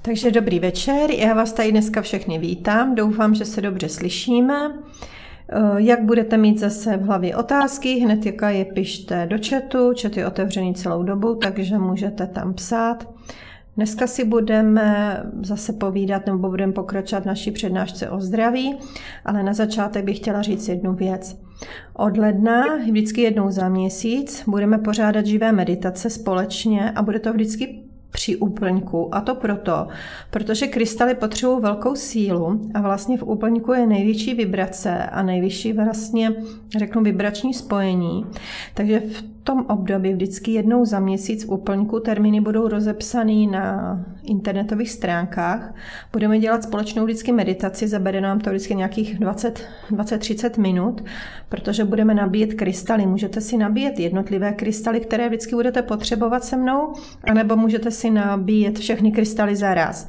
Takže dobrý večer, já vás tady dneska všechny vítám, doufám, že se dobře slyšíme. Jak budete mít zase v hlavě otázky, hned jaká je pište do chatu, chat je otevřený celou dobu, takže můžete tam psát. Dneska si budeme zase povídat nebo budeme pokračovat v naší přednášce o zdraví, ale na začátek bych chtěla říct jednu věc. Od ledna, vždycky jednou za měsíc, budeme pořádat živé meditace společně a bude to vždycky při úplňku. A to protože krystaly potřebují velkou sílu a vlastně v úplňku je největší vibrace a nejvyšší vlastně, řeknu, vibrační spojení. Takže v tom období vždycky jednou za měsíc v úplňku termíny budou rozepsaný na internetových stránkách. Budeme dělat společnou vždycky meditaci, zabere nám to vždycky nějakých 20-30 minut, protože budeme nabíjet krystaly. Můžete si nabíjet jednotlivé krystaly, které vždycky budete potřebovat se mnou, anebo můžete si nabíjet všechny krystaly zaraz.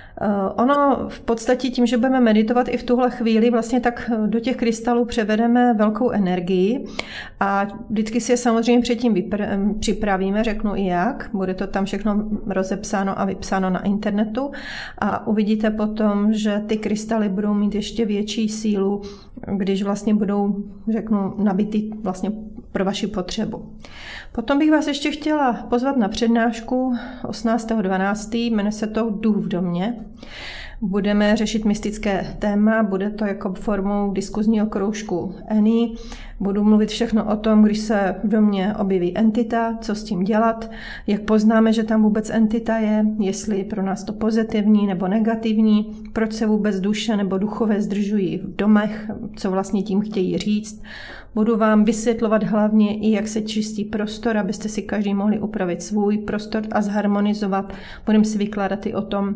Ono v podstatě tím, že budeme meditovat i v tuhle chvíli, vlastně tak do těch krystalů převedeme velkou energii a vždycky si je samozřejmě předtím připravíme, řeknu i jak, bude to tam všechno rozepsáno a vypsáno na internetu a uvidíte potom, že ty krystaly budou mít ještě větší sílu, když vlastně budou, řeknu, nabity vlastně pro vaši potřebu. Potom bych vás ještě chtěla pozvat na přednášku 18.12. Jmenuje se to Duch v domě. Budeme řešit mystické téma, bude to jako formou diskuzního kroužku Eni. Budu mluvit všechno o tom, když se v domě objeví entita, co s tím dělat, jak poznáme, že tam vůbec entita je, jestli je pro nás to pozitivní nebo negativní, proč se vůbec duše nebo duchové zdržují v domech, co vlastně tím chtějí říct. Budu vám vysvětlovat hlavně i, jak se čistí prostor, abyste si každý mohli upravit svůj prostor a zharmonizovat. Budeme si vykládat i o tom,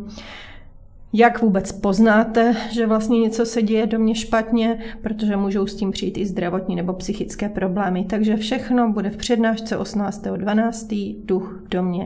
jak vůbec poznáte, že vlastně něco se děje do mě špatně, protože můžou s tím přijít i zdravotní nebo psychické problémy. Takže všechno bude v přednášce 18.12. Duch v domě.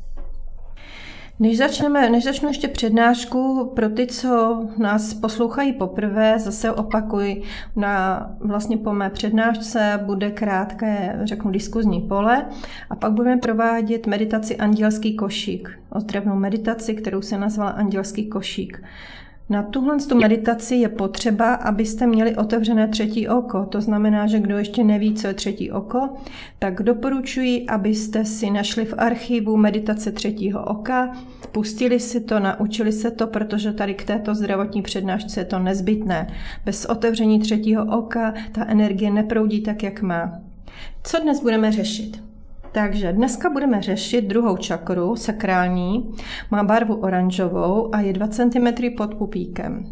Než začnu ještě přednášku, pro ty, co nás poslouchají poprvé, zase opakuji, vlastně po mé přednášce bude krátké, řeknu, diskuzní pole a pak budeme provádět meditaci Andělský košík, ozdravnou meditaci, kterou se nazvala Andělský košík. Na tuhle meditaci je potřeba, abyste měli otevřené třetí oko. To znamená, že kdo ještě neví, co je třetí oko, tak doporučuji, abyste si našli v archivu meditace třetího oka, pustili si to, naučili se to, protože tady k této zdravotní přednášce je to nezbytné. Bez otevření třetího oka ta energie neproudí tak, jak má. Co dnes budeme řešit? Takže dneska budeme řešit druhou čakru, sakrální, má barvu oranžovou a je 2 cm pod pupíkem.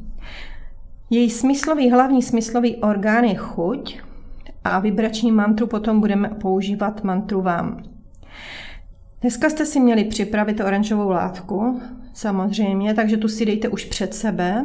Její hlavní smyslový orgán je chuť a vibrační mantru potom budeme používat mantru vám. Dneska jste si měli připravit oranžovou látku, samozřejmě, takže tu si dejte už před sebe.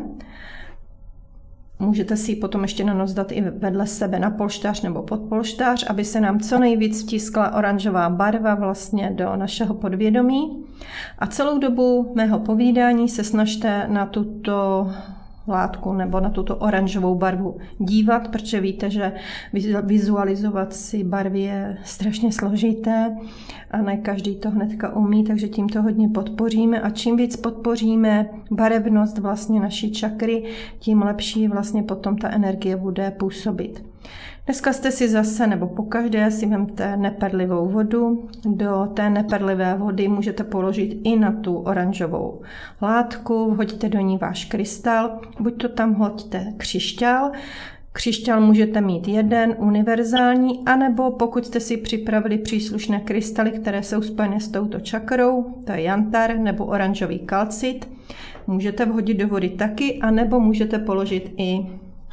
Můžete si ji potom ještě na noc dát i vedle sebe na polštář nebo pod polštář, aby se nám co nejvíc vtiskla oranžová barva vlastně do našeho podvědomí. A celou dobu mého povídání se snažte na tuto látku nebo na tuto oranžovou barvu dívat, protože víte, že vizualizovat si barvy je strašně složité a ne každý to hnedka umí, takže tím to hodně podpoříme a čím víc podpoříme barevnost vlastně naší čakry, tím lepší vlastně potom ta energie bude působit. Dneska jste si zase, nebo pokaždé si vemte neperlivou vodu. Do té neperlivé vody můžete položit i na tu oranžovou látku, vhoďte do ní váš krystal, buď to tam hoďte křišťál. Křišťál můžete mít jeden, univerzální, anebo pokud jste si připravili příslušné krystaly, které jsou spojené s touto čakrou, to je jantar nebo oranžový kalcit, můžete vhodit do vody taky, anebo můžete položit i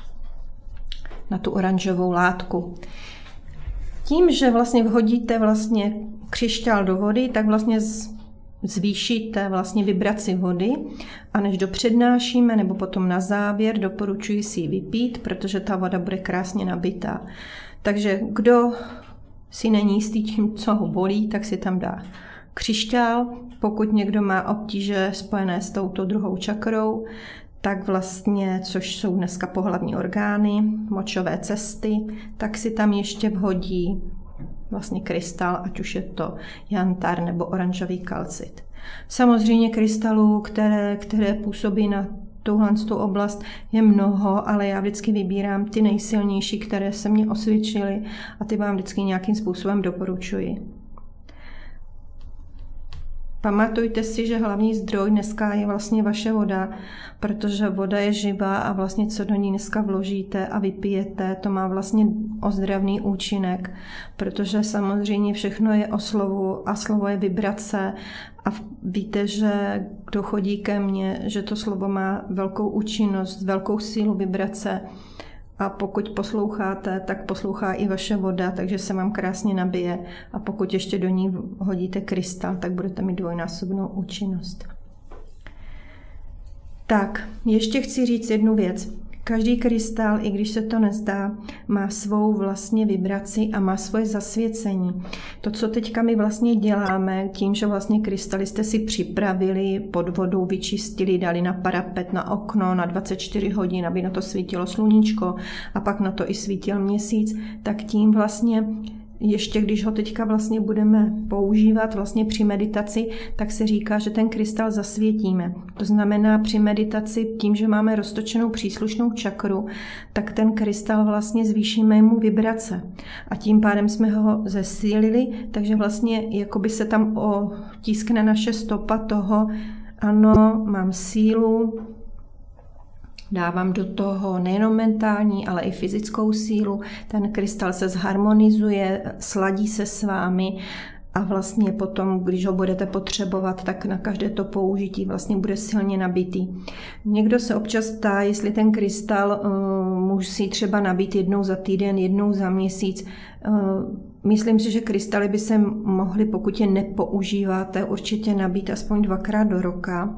na tu oranžovou látku. Tím, že vlastně vhodíte vlastně křišťál do vody, tak vlastně zvýšíte vlastně vibraci vody a než dopřednášíme nebo potom na závěr doporučuji si ji vypít, protože ta voda bude krásně nabitá. Takže kdo si není jistý tím, co ho bolí, tak si tam dá křišťál. Pokud někdo má obtíže spojené s touto druhou čakrou, tak vlastně, což jsou dneska pohlavní orgány, močové cesty, tak si tam ještě vhodí vlastně krystal, ať už je to jantar nebo oranžový kalcit. Samozřejmě krystalů, které působí na touhle oblast, je mnoho, ale já vždycky vybírám ty nejsilnější, které se mě osvědčily a ty vám vždycky nějakým způsobem doporučuji. Pamatujte si, že hlavní zdroj dneska je vlastně vaše voda, protože voda je živá a vlastně co do ní dneska vložíte a vypijete, to má vlastně ozdravný účinek, protože samozřejmě všechno je o slovu a slovo je vibrace a víte, že kdo chodí ke mně, že to slovo má velkou účinnost, velkou sílu vibrace. A pokud posloucháte, tak poslouchá i vaše voda, takže se vám krásně nabije. A pokud ještě do ní hodíte krystal, tak budete mít dvojnásobnou účinnost. Tak, ještě chci říct jednu věc. Každý krystal, i když se to nezdá, má svou vlastně vibraci a má svoje zasvěcení. To, co teďka my vlastně děláme, tím, že vlastně krystaly jste si připravili, pod vodou vyčistili, dali na parapet, na okno, na 24 hodin, aby na to svítilo sluníčko a pak na to i svítil měsíc, tak tím vlastně ještě když ho teďka vlastně budeme používat vlastně při meditaci, tak se říká, že ten krystal zasvětíme. To znamená při meditaci tím, že máme roztočenou příslušnou čakru, tak ten krystal vlastně zvýšíme mu vibrace. A tím pádem jsme ho zesílili, takže vlastně jakoby se tam otiskne naše stopa toho, ano, mám sílu, dávám do toho nejenom mentální, ale i fyzickou sílu. Ten krystal se zharmonizuje, sladí se s vámi a vlastně potom, když ho budete potřebovat, tak na každé to použití vlastně bude silně nabitý. Někdo se občas ptá, jestli ten krystal musí třeba nabít jednou za týden, jednou za měsíc. Myslím si, že krystaly by se mohly, pokud je nepoužíváte, určitě nabít aspoň 2krát do roka.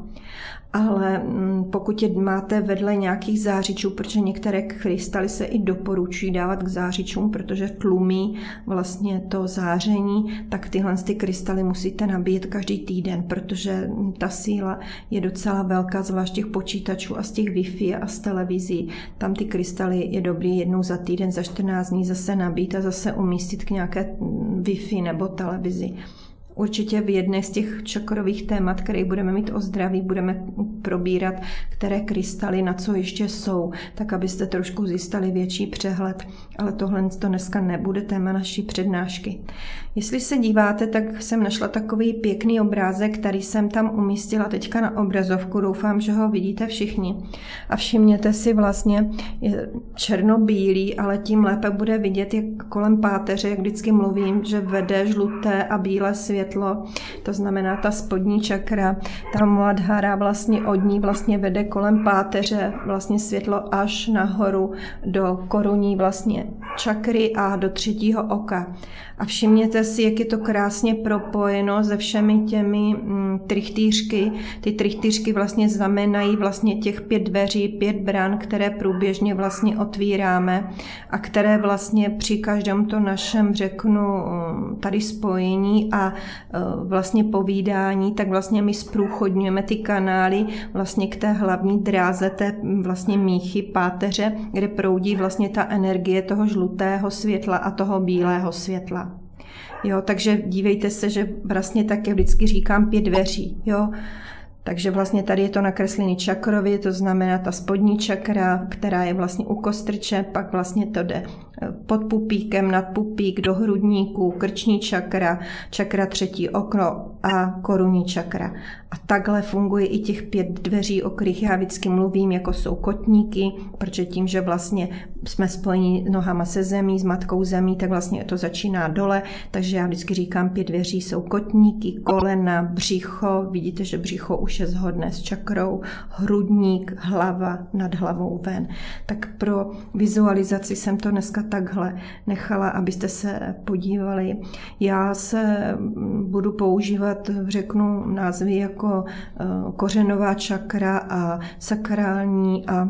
Ale pokud je máte vedle nějakých zářičů, protože některé krystaly se i doporučují dávat k zářičům, protože tlumí vlastně to záření, tak tyhle krystaly musíte nabíjet každý týden, protože ta síla je docela velká, zvlášť těch počítačů a z těch Wi-Fi a z televizí. Tam ty krystaly je dobrý jednou za týden, za 14 dní zase nabít a zase umístit k nějaké Wi-Fi nebo televizi. Určitě v jedné z těch čakrových témat, které budeme mít o zdraví, budeme probírat, které krystaly na co ještě jsou, tak abyste trošku získali větší přehled. Ale tohle to dneska nebude téma naší přednášky. Jestli se díváte, tak jsem našla takový pěkný obrázek, který jsem tam umístila teďka na obrazovku. Doufám, že ho vidíte všichni. A všimněte si vlastně, je černobílý, ale tím lépe bude vidět, jak kolem páteře, jak vždycky mluvím, že vede žluté a bílé světlo. To znamená ta spodní čakra, ta Muladhara vlastně od ní vlastně vede kolem páteře vlastně světlo až nahoru do korunní vlastně čakry a do 3. oka. A všimněte si, jak je to krásně propojeno se všemi těmi trichtýřky. Ty trichtýřky vlastně znamenají vlastně těch 5 dveří, 5 bran, které průběžně vlastně otvíráme a které vlastně při každém to našem, řeknu, tady spojení a vlastně povídání, tak vlastně my zprůchodňujeme ty kanály vlastně k té hlavní dráze, té vlastně míchy, páteře, kde proudí vlastně ta energie toho žlutého světla a toho bílého světla. Jo, takže dívejte se, že vlastně také vždycky říkám 5 dveří, jo. Takže vlastně tady je to nakreslený čakrově, to znamená ta spodní čakra, která je vlastně u kostrče, pak vlastně to jde pod pupíkem, nad pupík, do hrudníku, krční čakra, čakra 3. okno a korunní čakra. A takhle funguje i těch 5 dveří, o kterých já vždycky mluvím, jako jsou kotníky, protože tím, že vlastně jsme spojeni nohama se zemí, s matkou zemí, tak vlastně to začíná dole, takže já vždycky říkám 5 dveří jsou kotníky, kolena, břicho, vidíte, že břicho už je shodné s čakrou, hrudník, hlava, nad hlavou ven. Tak pro vizualizaci jsem to dneska takhle nechala, abyste se podívali. Já se budu používat, řeknu, názvy jako kořenová čakra a sakrální a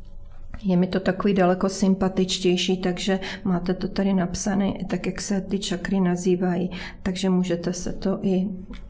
je mi to takový daleko sympatičtější, takže máte to tady napsané, tak jak se ty čakry nazývají, takže můžete se to i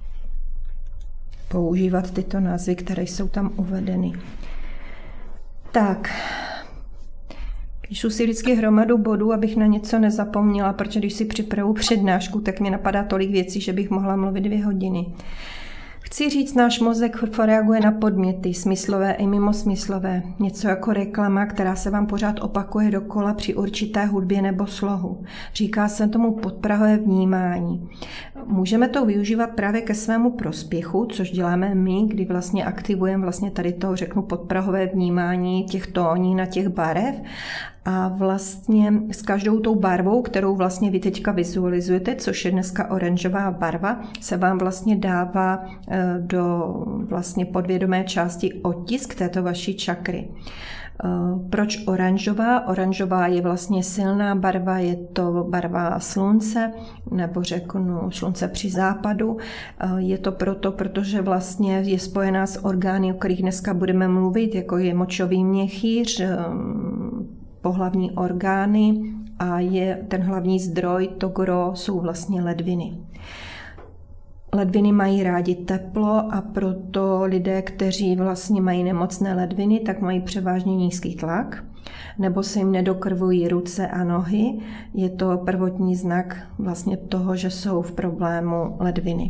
používat tyto názvy, které jsou tam uvedeny. Tak, píšu si vždycky hromadu bodů, abych na něco nezapomněla, protože když si připravu přednášku, tak mě napadá tolik věcí, že bych mohla mluvit 2 hodiny. Chci říct, náš mozek reaguje na podměty, smyslové i mimosmyslové. Něco jako reklama, která se vám pořád opakuje dokola při určité hudbě nebo slohu. Říká se tomu podprahové vnímání. Můžeme to využívat právě ke svému prospěchu, což děláme my, kdy vlastně aktivujeme vlastně tady to, řeknu, podprahové vnímání těch tóní na těch barev. A vlastně s každou tou barvou, kterou vlastně vy teďka vizualizujete, což je dneska oranžová barva, se vám vlastně dává do vlastně podvědomé části otisk této vaší čakry. Proč oranžová? Oranžová je vlastně silná barva, je to barva slunce, nebo řeknu slunce při západu. Je to proto, protože vlastně je spojená s orgány, o kterých dneska budeme mluvit, jako je močový měchýř, pohlavní orgány a je ten hlavní zdroj, to gro jsou vlastně ledviny. Ledviny mají rádi teplo a proto lidé, kteří vlastně mají nemocné ledviny, tak mají převážně nízký tlak, nebo se jim nedokrvují ruce a nohy. Je to prvotní znak vlastně toho, že jsou v problému ledviny.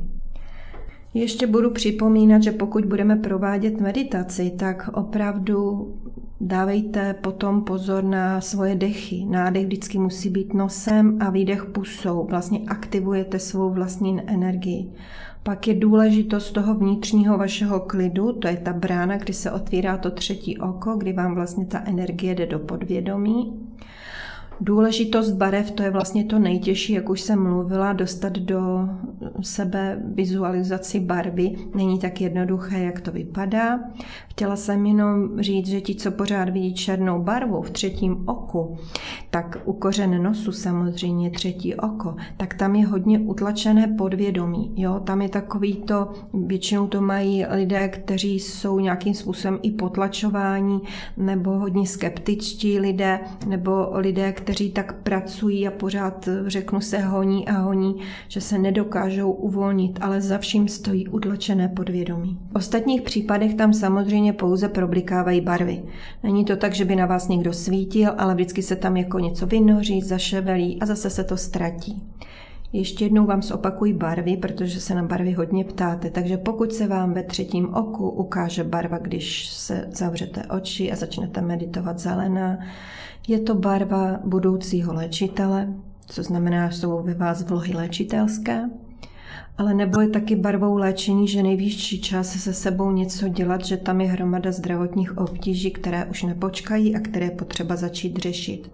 Ještě budu připomínat, že pokud budeme provádět meditaci, tak opravdu dávejte potom pozor na svoje dechy. Nádech vždycky musí být nosem a výdech pusou. Vlastně aktivujete svou vlastní energii. Pak je důležitost toho vnitřního vašeho klidu, to je ta brána, kdy se otvírá to třetí oko, kdy vám vlastně ta energie jde do podvědomí. Důležitost barev, to je vlastně to nejtěžší, jak už jsem mluvila, dostat do sebe vizualizaci barvy. Není tak jednoduché, jak to vypadá. Chtěla jsem jenom říct, že ti, co pořád vidí černou barvu v třetím oku, tak u kořen nosu samozřejmě třetí oko, tak tam je hodně utlačené podvědomí. Jo? Tam je takový to, většinou to mají lidé, kteří jsou nějakým způsobem i potlačováni, nebo hodně skeptičtí lidé, nebo lidé, kteří tak pracují a pořád, řeknu se, honí a honí, že se nedokážou uvolnit, ale za vším stojí utlačené podvědomí. V ostatních případech tam samozřejmě pouze problikávají barvy. Není to tak, že by na vás někdo svítil, ale vždycky se tam jako něco vynoří, zaševelí a zase se to ztratí. Ještě jednou vám zopakuji barvy, protože se na barvy hodně ptáte, takže pokud se vám ve třetím oku ukáže barva, když se zavřete oči a začnete meditovat zelená, je to barva budoucího léčitele, co znamená, že jsou ve vás vlohy léčitelské, ale nebo je taky barvou léčení, že nejvyšší čas se sebou něco dělat, že tam je hromada zdravotních obtíží, které už nepočkají a které je potřeba začít řešit.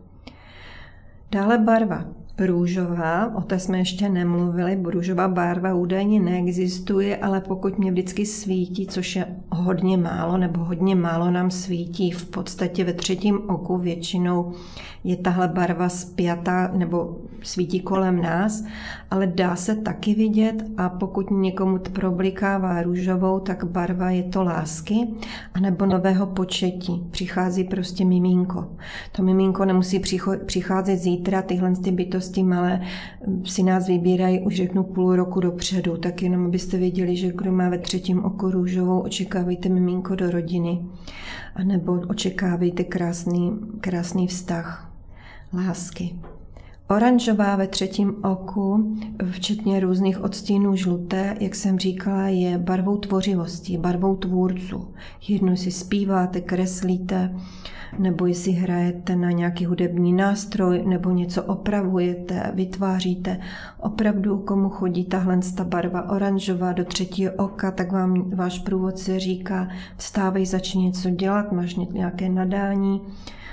Dále barva růžová, o té jsme ještě nemluvili, růžová barva údajně neexistuje, ale pokud mě vždycky svítí, což je hodně málo, nebo hodně málo nám svítí, v podstatě ve třetím oku většinou je tahle barva spjatá nebo svítí kolem nás, ale dá se taky vidět a pokud někomu problikává růžovou, tak barva je to lásky anebo nového početí. Přichází prostě miminko. To miminko nemusí přicházet zítra, tyhle ty bytosti malé si nás vybírají, už řeknu půl roku dopředu, tak jenom abyste věděli, že kdo má ve třetím oku růžovou, očekávejte miminko do rodiny, anebo očekávejte krásný vztah lásky. Oranžová ve třetím oku, včetně různých odstínů žluté, jak jsem říkala, je barvou tvořivosti, barvou tvůrců. Jednou si zpíváte, kreslíte, nebo jestli hrajete na nějaký hudební nástroj, nebo něco opravujete, vytváříte. Opravdu, komu chodí tahle barva oranžová do třetího oka, tak vám váš průvodce říká, vstávej, začni něco dělat, máš nějaké nadání.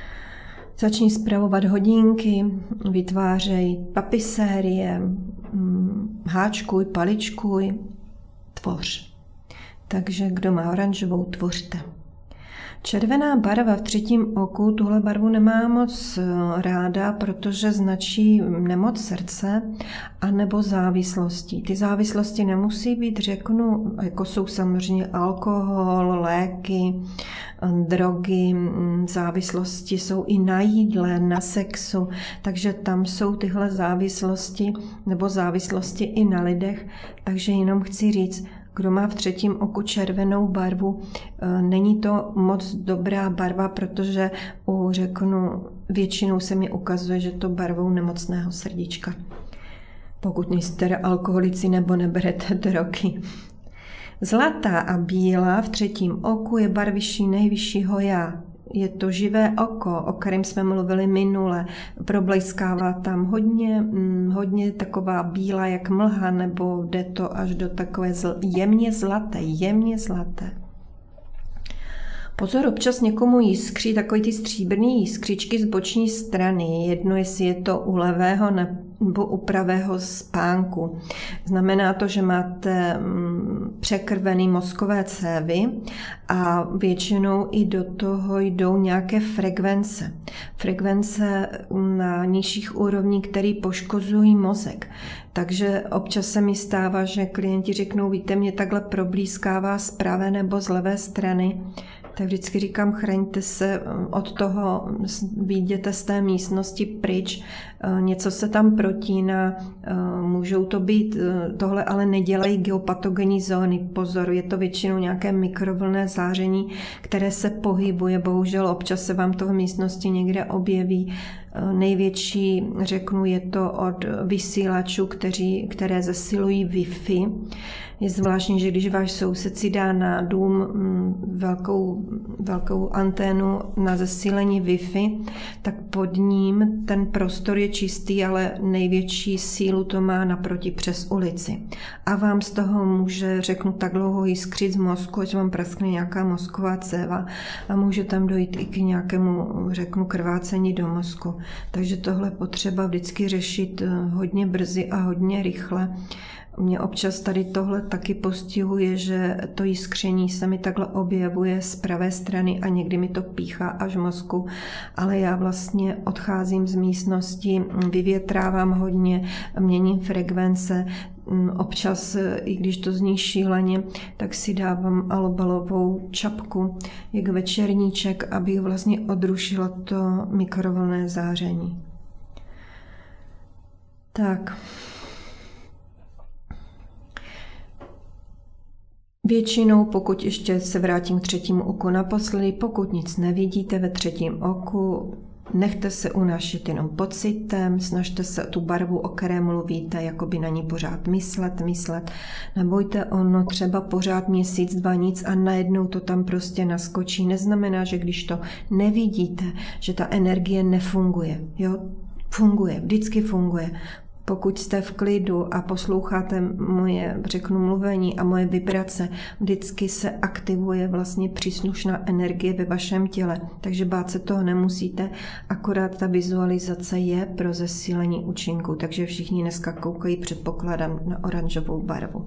Začni spravovat hodinky, vytvářej tapisérie, háčkuj, paličkuj, tvoř. Takže kdo má oranžovou, tvořte. Červená barva v třetím oku, tuhle barvu nemá moc ráda, protože značí nemoc srdce anebo závislosti. Ty závislosti nemusí být, řeknu, jako jsou samozřejmě alkohol, léky, drogy, závislosti jsou i na jídle, na sexu, takže tam jsou tyhle závislosti nebo závislosti i na lidech, takže jenom chci říct, kdo má v třetím oku červenou barvu, není to moc dobrá barva, protože řeknu, většinou se mi ukazuje, že to barvou nemocného srdíčka. Pokud nejste alkoholici nebo neberete drogy. Zlatá a bílá v třetím oku je barviší nejvyššího já. Je to živé oko, o kterém jsme mluvili minule. Problejskává tam hodně taková bílá jak mlha, nebo jde to až do takové jemně zlaté. Pozor, občas někomu jiskří takový ty stříbrný jiskřičky z boční strany. Jedno, jestli je to u levého nebo u pravého spánku. Znamená to, že máte překrvený mozkové cévy a většinou i do toho jdou nějaké frekvence. Frekvence na nižších úrovních, které poškozují mozek. Takže občas se mi stává, že klienti řeknou, víte, mě takhle problískává z pravé nebo z levé strany. Tak vždycky říkám, chraňte se od toho, vyjděte z té místnosti pryč, něco se tam protíná, můžou to být, tohle ale nedělají geopatogenní zóny. Pozor, je to většinou nějaké mikrovlnné záření, které se pohybuje, bohužel občas se vám to v místnosti někde objeví. Největší, řeknu, je to od vysílačů, které zesilují Wi-Fi. Je zvláštní, že když váš soused si dá na dům velkou anténu na zesílení Wi-Fi, tak pod ním ten prostor je čistý, ale největší sílu to má naproti přes ulici. A vám z toho může, řeknu, tak dlouho jiskřit z mozku, že vám praskne nějaká mozková céva a může tam dojít i k nějakému, řeknu, krvácení do mozku. Takže tohle potřeba vždycky řešit hodně brzy a hodně rychle. Mě občas tady tohle taky postihuje, že to jiskření se mi takhle objevuje z pravé strany a někdy mi to píchá až v mozku, ale já vlastně odcházím z místnosti, vyvětrávám hodně, měním frekvence, občas, i když to zní šíleně, tak si dávám alobalovou čapku, jak večerníček, abych vlastně odrušila to mikrovlnné záření. Tak. Většinou, pokud ještě se vrátím k třetímu oku naposledy, pokud nic nevidíte ve třetím oku, nechte se unášet jenom pocitem, snažte se tu barvu, o které mluvíte, jakoby na ní pořád myslet. Nebojte, ono třeba pořád měsíc, 2 nic a najednou to tam prostě naskočí. Neznamená, že když to nevidíte, že ta energie nefunguje. Jo? Funguje, vždycky funguje. Pokud jste v klidu a posloucháte moje, řeknu, mluvení a moje vibrace, vždycky se aktivuje vlastně příslušná energie ve vašem těle. Takže bát se toho nemusíte, akorát ta vizualizace je pro zesílení účinku. Takže všichni dneska koukají, předpokládám, na oranžovou barvu.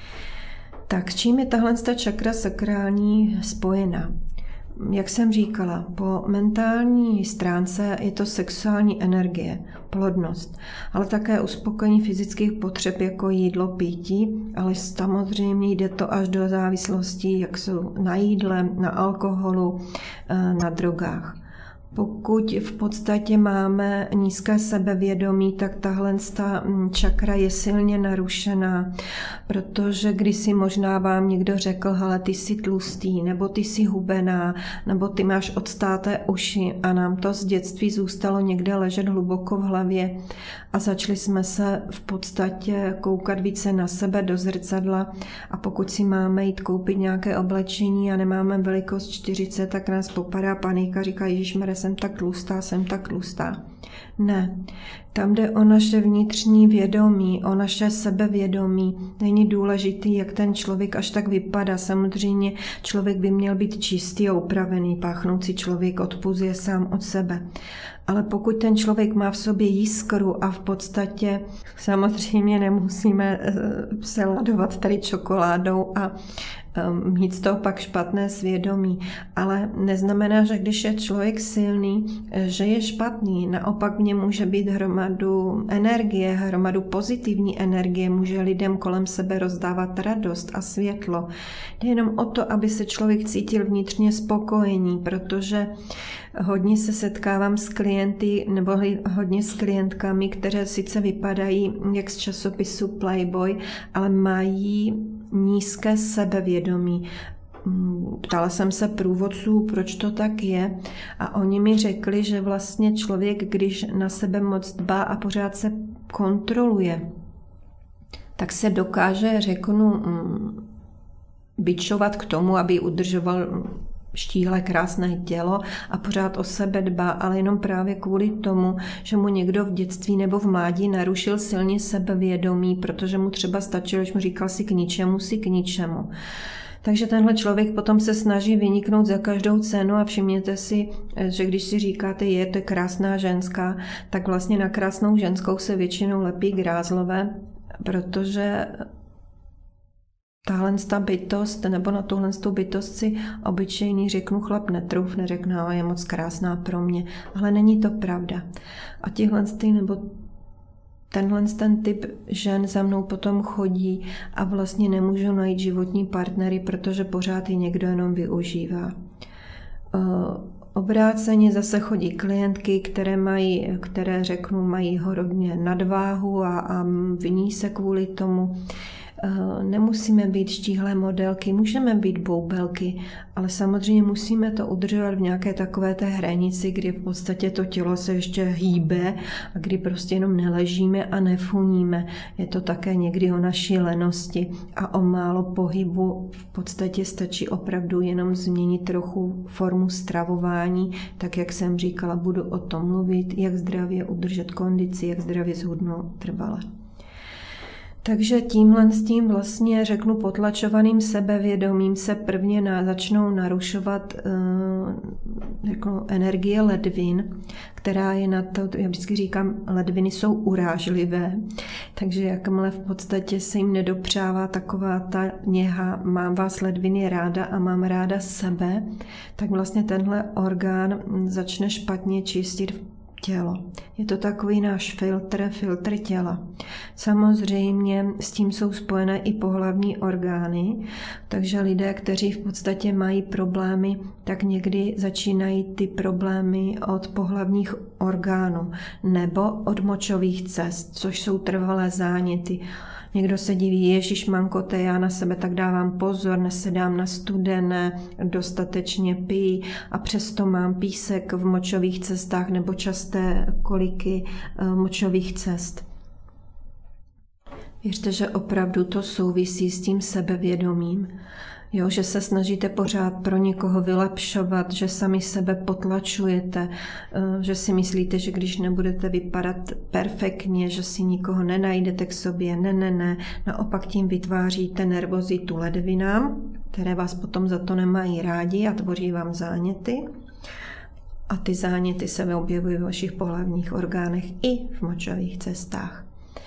Tak s čím je tahle čakra sakrální spojená? Jak jsem říkala, po mentální stránce je to sexuální energie, plodnost, ale také uspokojení fyzických potřeb jako jídlo, pití, ale samozřejmě jde to až do závislostí, jak jsou na jídle, na alkoholu, na drogách. Pokud v podstatě máme nízké sebevědomí, tak tahle čakra je silně narušená, protože kdysi možná vám někdo řekl, hele, ty jsi tlustý, nebo ty jsi hubená, nebo ty máš odstáté uši a nám to z dětství zůstalo někde ležet hluboko v hlavě a začali jsme se v podstatě koukat více na sebe do zrcadla a pokud si máme jít koupit nějaké oblečení a nemáme velikost 40, tak nás popadá panika, říká Ježišmarja, jsem tak tlustá. Ne, tam jde o naše vnitřní vědomí, o naše sebevědomí. Není důležitý, jak ten člověk až tak vypadá. Samozřejmě člověk by měl být čistý a upravený, páchnoucí člověk odpuzuje sám od sebe. Ale pokud ten člověk má v sobě jiskru a v podstatě samozřejmě nemusíme se ladovat tady čokoládou a mít z toho pak špatné svědomí, ale neznamená, že když je člověk silný, že je špatný. Naopak v něm může být hromadu energie, hromadu pozitivní energie, může lidem kolem sebe rozdávat radost a světlo. Jde jenom o to, aby se člověk cítil vnitřně spokojený, protože hodně se setkávám s klienty nebo hodně s klientkami, které sice vypadají jak z časopisu Playboy, ale mají nízké sebevědomí. Ptala jsem se průvodců, proč to tak je a oni mi řekli, že vlastně člověk, když na sebe moc dbá a pořád se kontroluje, tak se dokáže, řeknu, bičovat k tomu, aby udržoval štíhlé krásné tělo a pořád o sebe dbá, ale jenom právě kvůli tomu, že mu někdo v dětství nebo v mládí narušil silně sebevědomí, protože mu třeba stačilo, že mu říkal si k ničemu. Takže tenhle člověk potom se snaží vyniknout za každou cenu a všimněte si, že když si říkáte, to je krásná ženská, tak vlastně na krásnou ženskou se většinou lepí grázlové, protože tahle bytost, nebo na tuhle bytost si obyčejný chlap netroufne, řekne, je moc krásná pro mě, ale není to pravda. A tenhle typ žen za mnou potom chodí a vlastně nemůžou najít životní partnery, protože pořád ji někdo jenom využívá. Obráceně zase chodí klientky, které mají hodně nadváhu a viní se kvůli tomu. Nemusíme být štíhlé modelky, můžeme být boubelky, ale samozřejmě musíme to udržovat v nějaké takové té hranici, kdy v podstatě to tělo se ještě hýbe a kdy prostě jenom neležíme a nefuníme. Je to také někdy o naší lenosti a o málo pohybu. V podstatě stačí opravdu jenom změnit trochu formu stravování, tak jak jsem říkala, budu o tom mluvit, jak zdravě udržet kondici, jak zdravě zhubnout trvale. Takže tímhle s tím vlastně potlačovaným sebevědomím se prvně začnou narušovat energie ledvin, která je na to, já vždycky říkám, ledviny jsou urážlivé, takže jakmile v podstatě se jim nedopřává taková ta něha, mám vás ledviny ráda a mám ráda sebe, tak vlastně tenhle orgán začne špatně čistit tělo. Je to takový náš filtr těla. Samozřejmě s tím jsou spojené i pohlavní orgány, takže lidé, kteří v podstatě mají problémy, tak někdy začínají ty problémy od pohlavních orgánů nebo od močových cest, což jsou trvalé záněty. Někdo se diví, ježišmanko, já na sebe tak dávám pozor, nesedám na studené, dostatečně pijí a přesto mám písek v močových cestách nebo časté koliky močových cest. Věřte, že opravdu to souvisí s tím sebevědomím. Že se snažíte pořád pro někoho vylepšovat, že sami sebe potlačujete, že si myslíte, že když nebudete vypadat perfektně, že si nikoho nenajdete k sobě. Ne. Naopak tím vytváříte nervozitu ledvinám, které vás potom za to nemají rádi a tvoří vám záněty. A ty záněty se objevují v vašich pohlavních orgánech i v močových cestách.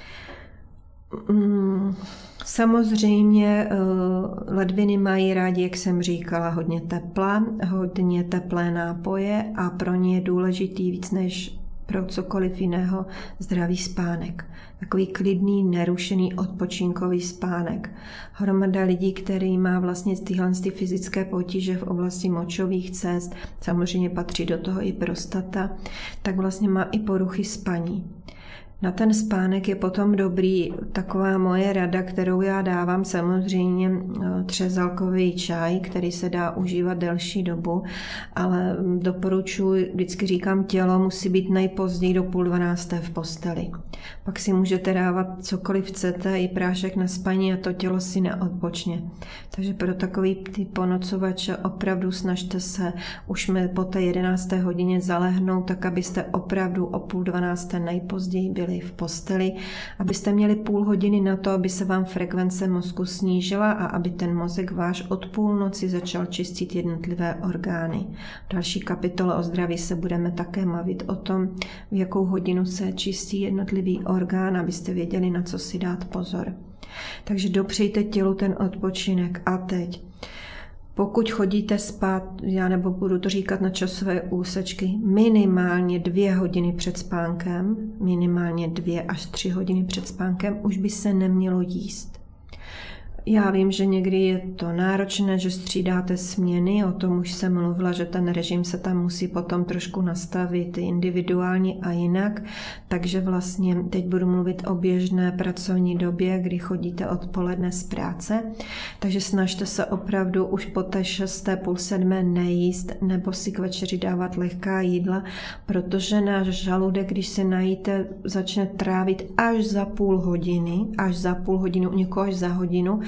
Samozřejmě ledviny mají rádi, jak jsem říkala, hodně tepla, hodně teplé nápoje a pro ně je důležitý víc než pro cokoliv jiného zdravý spánek. Takový klidný, nerušený, odpočinkový spánek. Hromada lidí, který má vlastně tyhle fyzické potíže v oblasti močových cest, samozřejmě patří do toho i prostata, tak vlastně má i poruchy spaní. Na ten spánek je potom dobrý taková moje rada, kterou já dávám, samozřejmě třezalkový čaj, který se dá užívat delší dobu, ale doporučuji, vždycky říkám, tělo musí být nejpozději do 11:30 v posteli. Pak si můžete dávat cokoliv chcete, i prášek na spaní a to tělo si neodpočne. Takže pro takový ty ponocovače opravdu snažte se už po té 11. hodině zalehnout, tak abyste opravdu o 11:30 nejpozději byli v posteli, abyste měli půl hodiny na to, aby se vám frekvence mozku snížila a aby ten mozek váš od půlnoci začal čistit jednotlivé orgány. V další kapitole o zdraví se budeme také mluvit o tom, v jakou hodinu se čistí jednotlivý orgán, abyste věděli, na co si dát pozor. Takže dopřejte tělu ten odpočinek. A teď, pokud chodíte spát, nebo budu to říkat na časové úsečky, minimálně 2 hodiny před spánkem, minimálně 2 až 3 hodiny před spánkem, už by se nemělo jíst. Já vím, že někdy je to náročné, že střídáte směny, o tom už jsem mluvila, že ten režim se tam musí potom trošku nastavit individuálně a jinak, takže vlastně teď budu mluvit o běžné pracovní době, kdy chodíte odpoledne z práce, takže snažte se opravdu už po té 6., půl 7. nejíst nebo si k večeři dávat lehká jídla, protože náš žaludek, když se najíte, začne trávit až za půl hodiny, u někoho až za hodinu,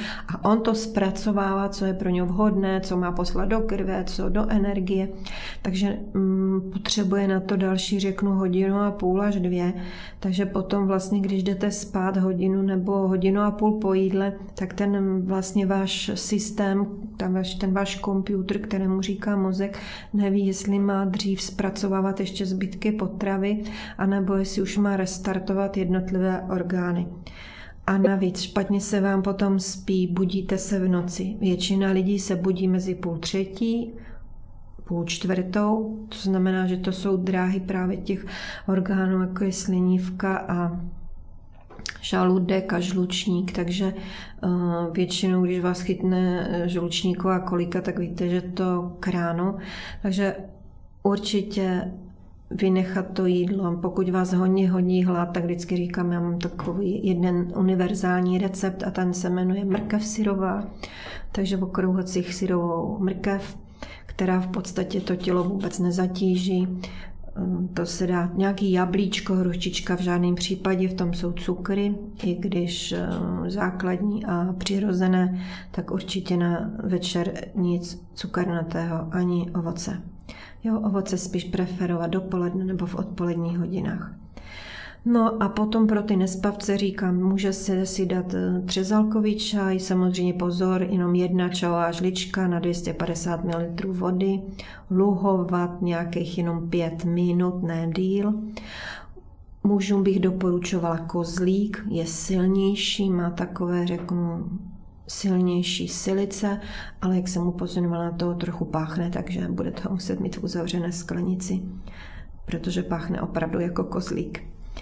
a on to zpracovává, co je pro něj vhodné, co má poslat do krve, co do energie. Takže potřebuje na to další, řeknu, 1,5 až 2. Takže potom vlastně, když jdete spát hodinu nebo 1,5 hodiny po jídle, tak ten vlastně váš systém, ten váš počítač, kterému říká mozek, neví, jestli má dřív zpracovávat ještě zbytky potravy, anebo jestli už má restartovat jednotlivé orgány. A navíc špatně se vám potom spí, budíte se v noci. Většina lidí se budí mezi 2:30, 3:30, to znamená, že to jsou dráhy právě těch orgánů, jako je slinivka a žaludek a žlučník, takže většinou, když vás chytne žlučníková kolika, tak víte, že to k ránu. Takže určitě vynechat to jídlo. Pokud vás hodí hlad, tak vždycky říkám, já mám takový jeden univerzální recept a ten se jmenuje mrkev syrová. Takže okrouhat si syrovou mrkev, která v podstatě to tělo vůbec nezatíží. To se dá nějaký jablíčko, hruštička, v žádném případě, v tom jsou cukry, i když základní a přirozené, tak určitě na večer nic cukernatého ani ovoce. Jo, ovoce spíš preferovat dopoledne nebo v odpoledních hodinách. No a potom pro ty nespavce říkám, může se si dát třezalkový čaj, samozřejmě pozor, jenom 1 čajová žlička na 250 ml vody, luhovat nějakých jenom 5 minut, ne díl. Mužům bych doporučovala kozlík, je silnější, má takové, řeknu, silnější silice, ale jak jsem upozorňovala, na to trochu páchne, takže budete ho muset mít v uzavřené sklenici, protože páchne opravdu jako kozlík.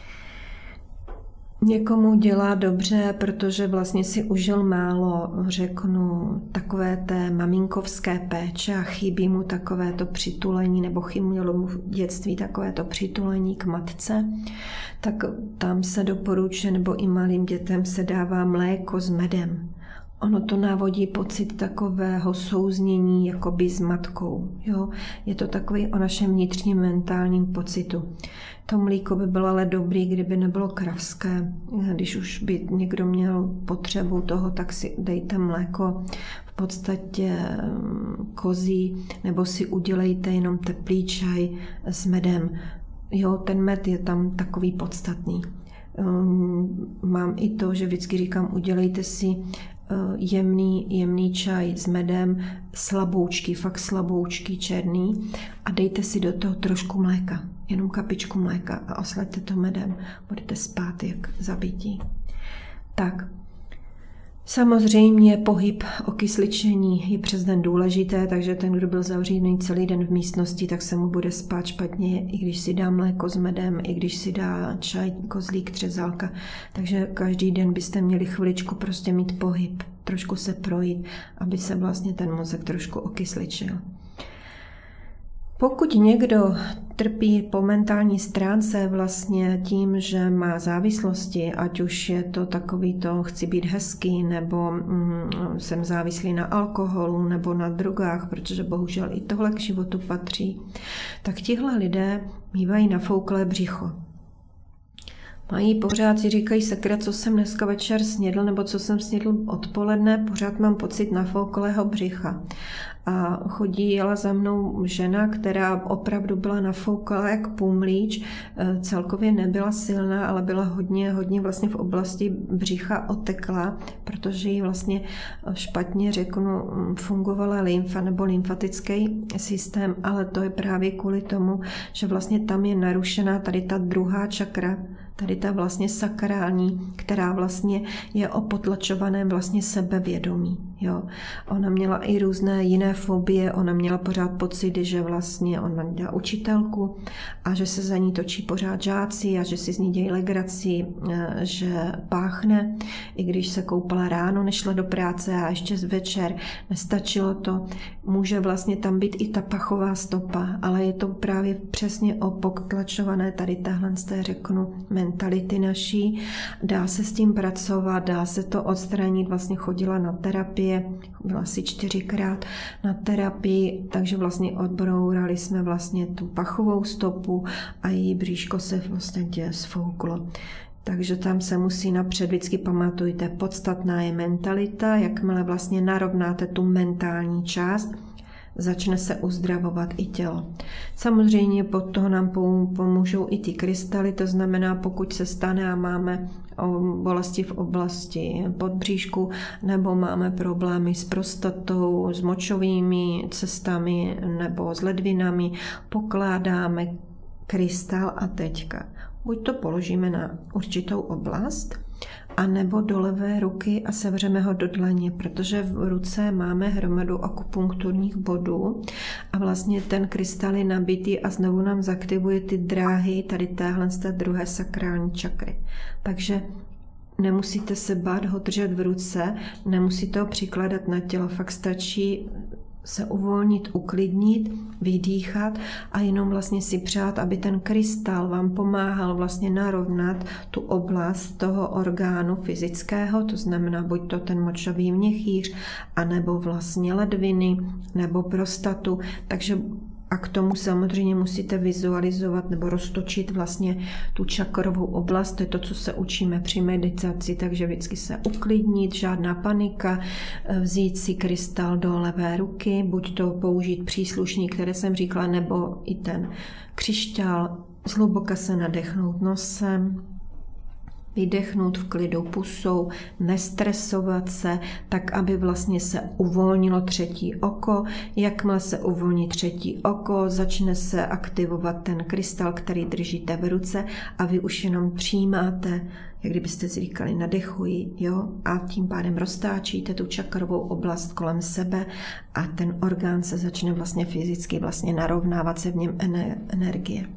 Někomu dělá dobře, protože vlastně si užil málo, řeknu, takové té maminkovské péče a chybí mu takové to přitulení, nebo chybělo mu v dětství takové to přitulení k matce, tak tam se doporučuje, nebo i malým dětem se dává mléko s medem. Ono to navodí pocit takového souznění jakoby s matkou. Jo? Je to takový o našem vnitřním mentálním pocitu. To mlíko by bylo ale dobrý, kdyby nebylo kravské. Když už by někdo měl potřebu toho, tak si dejte mléko v podstatě kozí, nebo si udělejte jenom teplý čaj s medem. Jo, ten med je tam takový podstatný. Mám i to, že vždycky říkám, udělejte si jemný čaj s medem, slaboučký, fakt slaboučký, černý a dejte si do toho trošku mléka, jenom kapičku mléka a oslaďte to medem, budete spát jak zabití. Tak, samozřejmě pohyb, okysličení je přes den důležité, takže ten, kdo byl zavřený celý den v místnosti, tak se mu bude spát špatně, i když si dá mléko s medem, i když si dá čaj, kozlík, třezálka. Takže každý den byste měli chviličku prostě mít pohyb, trošku se projít, aby se vlastně ten mozek trošku okysličil. Pokud někdo trpí po mentální stránce vlastně tím, že má závislosti, ať už je to takový to chci být hezký, nebo jsem závislý na alkoholu, nebo na drogách, protože bohužel i tohle k životu patří, tak tihle lidé mívají nafouklé břicho. Mají pořád, si říkají, sakra, co jsem dneska večer snědl, nebo co jsem snědl odpoledne, pořád mám pocit nafouklého břicha. A jela za mnou žena, která opravdu byla nafouklá jak pumlíč, celkově nebyla silná, ale byla hodně vlastně v oblasti břicha otekla, protože jí vlastně špatně, řeknu, fungovala lymfa nebo lymfatický systém, ale to je právě kvůli tomu, že vlastně tam je narušená tady ta druhá čakra, tady ta vlastně sakrální, která vlastně je o potlačovaném vlastně sebevědomí. Jo. Ona měla i různé jiné fobie, ona měla pořád pocit, že vlastně ona dělá učitelku a že se za ní točí pořád žáci a že si z ní dějí legraci, že páchne, i když se koupala ráno, nešla do práce a ještě večer nestačilo to. Může vlastně tam být i ta pachová stopa, ale je to právě přesně o potlačované tady tahle, řeknu, mentality naší. Dá se s tím pracovat, dá se to odstranit, vlastně chodila na terapii, byla asi 4krát na terapii, takže vlastně odbourali jsme vlastně tu pachovou stopu a její bříško se vlastně sfouklo. Takže tam se musí napřed, vždycky pamatujte, podstatná je mentalita, jakmile vlastně narovnáte tu mentální část, začne se uzdravovat i tělo. Samozřejmě pod toho nám pomůžou i ty krystaly, to znamená, pokud se stane a máme bolesti v oblasti podbříšku nebo máme problémy s prostatou, s močovými cestami nebo s ledvinami, pokládáme krystal a teďka buď to položíme na určitou oblast, a nebo do levé ruky a sevřeme ho do dlaně, protože v ruce máme hromadu akupunkturních bodů a vlastně ten krystal je nabitý a znovu nám zaktivuje ty dráhy tady téhle z té druhé sakrální čakry. Takže nemusíte se bát ho držet v ruce, nemusíte ho přikládat na tělo, fakt stačí se uvolnit, uklidnit, vydýchat a jenom vlastně si přát, aby ten krystal vám pomáhal vlastně narovnat tu oblast toho orgánu fyzického, to znamená buď to ten močový měchýř, anebo vlastně ledviny, nebo prostatu, takže a k tomu samozřejmě musíte vizualizovat nebo roztočit vlastně tu čakrovou oblast, to je to, co se učíme při meditaci, takže vždycky se uklidnit, žádná panika, vzít si krystal do levé ruky, buď to použít příslušný, které jsem říkala, nebo i ten křišťál, zhluboka se nadechnout nosem, vydechnout v klidu pusou, nestresovat se, tak aby vlastně se uvolnilo třetí oko. Jakmile se uvolní třetí oko, začne se aktivovat ten krystal, který držíte v ruce a vy už jenom přijímáte, jak kdybyste si říkali, nadechuji, jo, a tím pádem roztáčíte tu čakrovou oblast kolem sebe a ten orgán se začne vlastně fyzicky vlastně narovnávat se v něm energie.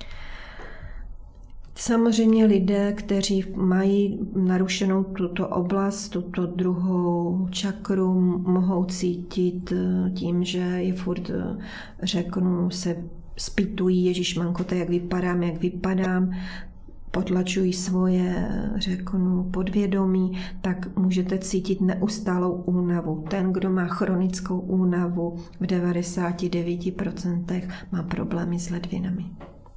Samozřejmě lidé, kteří mají narušenou tuto oblast, tuto druhou čakru, mohou cítit tím, že je furt, řeknu, se zpytují, ježišmanko, jak vypadám, potlačují svoje, řeknu, podvědomí, tak můžete cítit neustálou únavu. Ten, kdo má chronickou únavu, v 99% má problémy s ledvinami.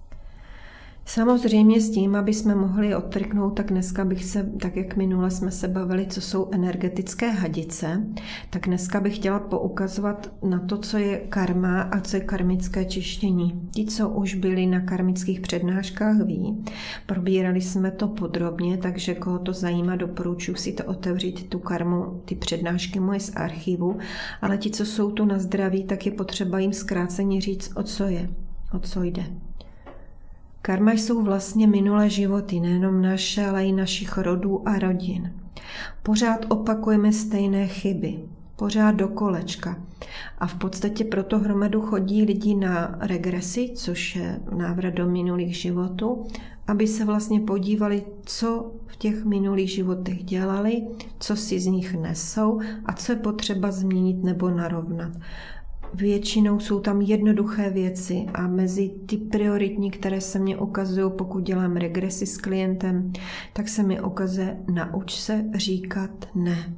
Samozřejmě s tím, aby jsme mohli odtrknout, tak dneska bych se, tak jak minule jsme se bavili, co jsou energetické hadice, tak dneska bych chtěla poukazovat na to, co je karma a co je karmické čištění. Ti, co už byli na karmických přednáškách, ví, probírali jsme to podrobně, takže koho to zajímá, doporučuji si to otevřít, tu karmu, ty přednášky moje z archivu, ale ti, co jsou tu na zdraví, tak je potřeba jim zkráceně říct, o co jde. Karma jsou vlastně minulé životy, nejenom naše, ale i našich rodů a rodin. Pořád opakujeme stejné chyby, pořád do kolečka. A v podstatě proto hromadu chodí lidi na regresi, což je návrat do minulých životů, aby se vlastně podívali, co v těch minulých životech dělali, co si z nich nesou a co je potřeba změnit nebo narovnat. Většinou jsou tam jednoduché věci a mezi ty prioritní, které se mě ukazují, pokud dělám regresi s klientem, tak se mi ukazuje, nauč se říkat ne.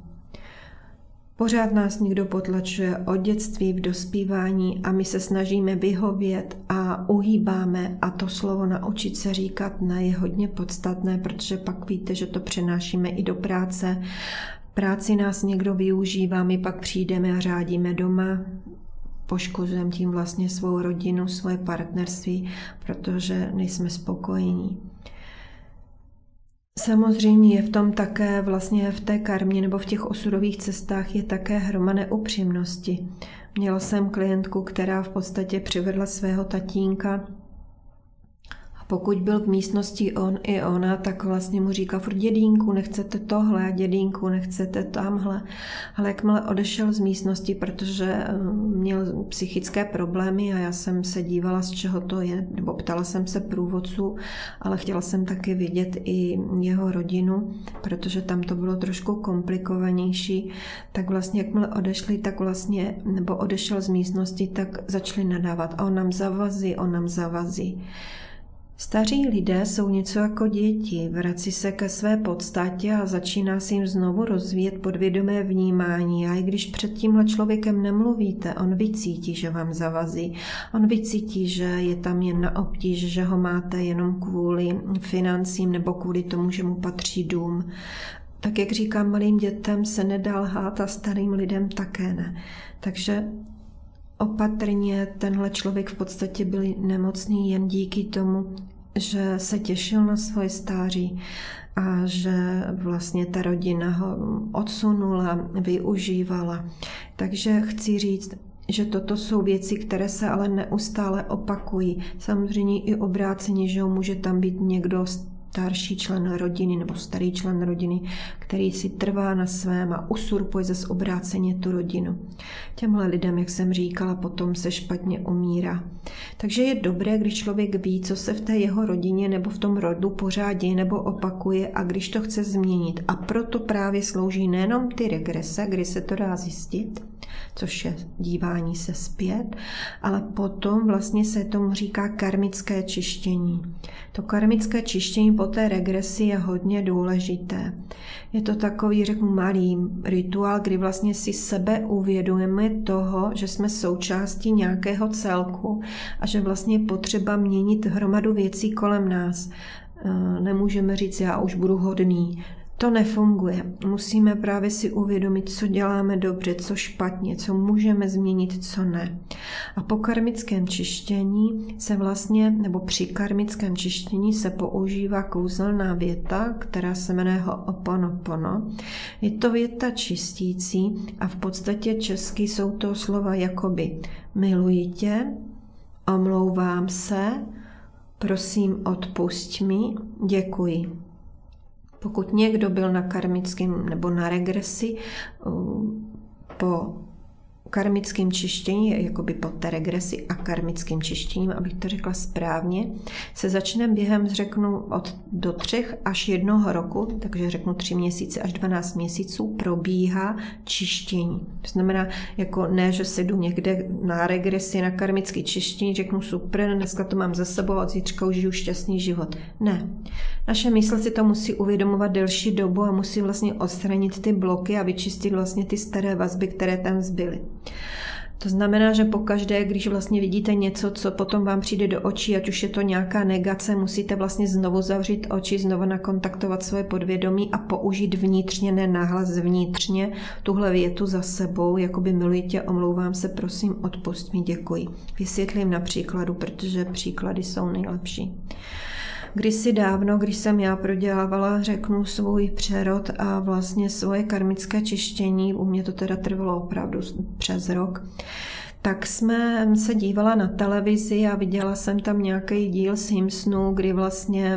Pořád nás někdo potlačuje od dětství v dospívání a my se snažíme vyhovět a uhýbáme a to slovo naučit se říkat ne je hodně podstatné, protože pak víte, že to přenášíme i do práce. V práci nás někdo využívá, my pak přijdeme a řádíme doma, poškozujeme tím vlastně svou rodinu, svoje partnerství, protože nejsme spokojení. Samozřejmě je v tom také vlastně v té karmě nebo v těch osudových cestách je také hroma neupřímnosti. Měla jsem klientku, která v podstatě přivedla svého tatínka. Pokud byl v místnosti on i ona, tak vlastně mu říká furt dědínku, nechcete tohle, dědínku, nechcete tamhle. Ale jakmile odešel z místnosti, protože měl psychické problémy a já jsem se dívala, z čeho to je, nebo ptala jsem se průvodců, ale chtěla jsem taky vidět i jeho rodinu, protože tam to bylo trošku komplikovanější, tak vlastně jakmile odešli, tak vlastně, nebo odešel z místnosti, tak začali nadávat. A on nám zavazí. Staří lidé jsou něco jako děti, vrací se ke své podstatě a začíná si jim znovu rozvíjet podvědomé vnímání. A i když před tímhle člověkem nemluvíte, on vycítí, že vám zavazí. On vycítí, že je tam jen na obtíž, že ho máte jenom kvůli financím nebo kvůli tomu, že mu patří dům. Tak jak říkám, malým dětem se nedá lhát a starým lidem také ne. Takže opatrně, tenhle člověk v podstatě byl nemocný jen díky tomu, že se těšil na svoje stáří a že vlastně ta rodina ho odsunula, využívala. Takže chci říct, že toto jsou věci, které se ale neustále opakují. Samozřejmě i obráceně, že může tam být někdo starší člen rodiny nebo starý člen rodiny, který si trvá na svém a usurpuje zase obráceně tu rodinu. Těmhle lidem, jak jsem říkala, potom se špatně umírá. Takže je dobré, když člověk ví, co se v té jeho rodině nebo v tom rodu pořád děje nebo opakuje a když to chce změnit. A proto právě slouží nejenom ty regrese, kdy se to dá zjistit, což je dívání se zpět, ale potom vlastně se tomu říká karmické čištění. To karmické čištění po té regresi je hodně důležité. Je to takový, řeknu, malý rituál, kdy vlastně si sebe uvědomujeme toho, že jsme součástí nějakého celku a že vlastně je potřeba měnit hromadu věcí kolem nás. Nemůžeme říct, já už budu hodný. To nefunguje. Musíme právě si uvědomit, co děláme dobře, co špatně, co můžeme změnit, co ne. A po karmickém čištění se vlastně, nebo při karmickém čištění se používá kouzelná věta, která se jmenuje Ho'oponopono. Je to věta čistící a v podstatě česky jsou to slova jakoby miluji tě, omlouvám se, prosím odpusť mi, děkuji. Pokud někdo byl na karmickém nebo na regresi, po karmickém čištění, jakoby po té regresi a karmickým čištěním, abych to řekla správně, se začne během, řeknu, do 3 až 1 roku, takže řeknu 3 měsíce až 12 měsíců, probíhá čištění. To znamená, jako ne, že se jdu někde na regresi, na karmické čištění, řeknu super, dneska to mám za sebou a od zítřka už žiju šťastný život. Ne. Naše mysl si to musí uvědomovat delší dobu a musí vlastně odstranit ty bloky a vyčistit vlastně ty staré vazby, které tam zbyly. To znamená, že pokaždé, když vlastně vidíte něco, co potom vám přijde do očí, ať už je to nějaká negace, musíte vlastně znovu zavřít oči, znovu nakontaktovat svoje podvědomí a použít vnitřně, ne nahlas vnitřně, tuhle větu za sebou, jakoby miluji tě, omlouvám se, prosím, odpusť mi, děkuji. Vysvětlím na příkladu, protože příklady jsou nejlepší. Kdysi dávno, když jsem já prodělávala, řeknu, svůj přerod a vlastně svoje karmické čištění, u mě to teda trvalo opravdu přes rok, tak jsme se dívala na televizi a viděla jsem tam nějaký díl Simpsonů, kdy vlastně,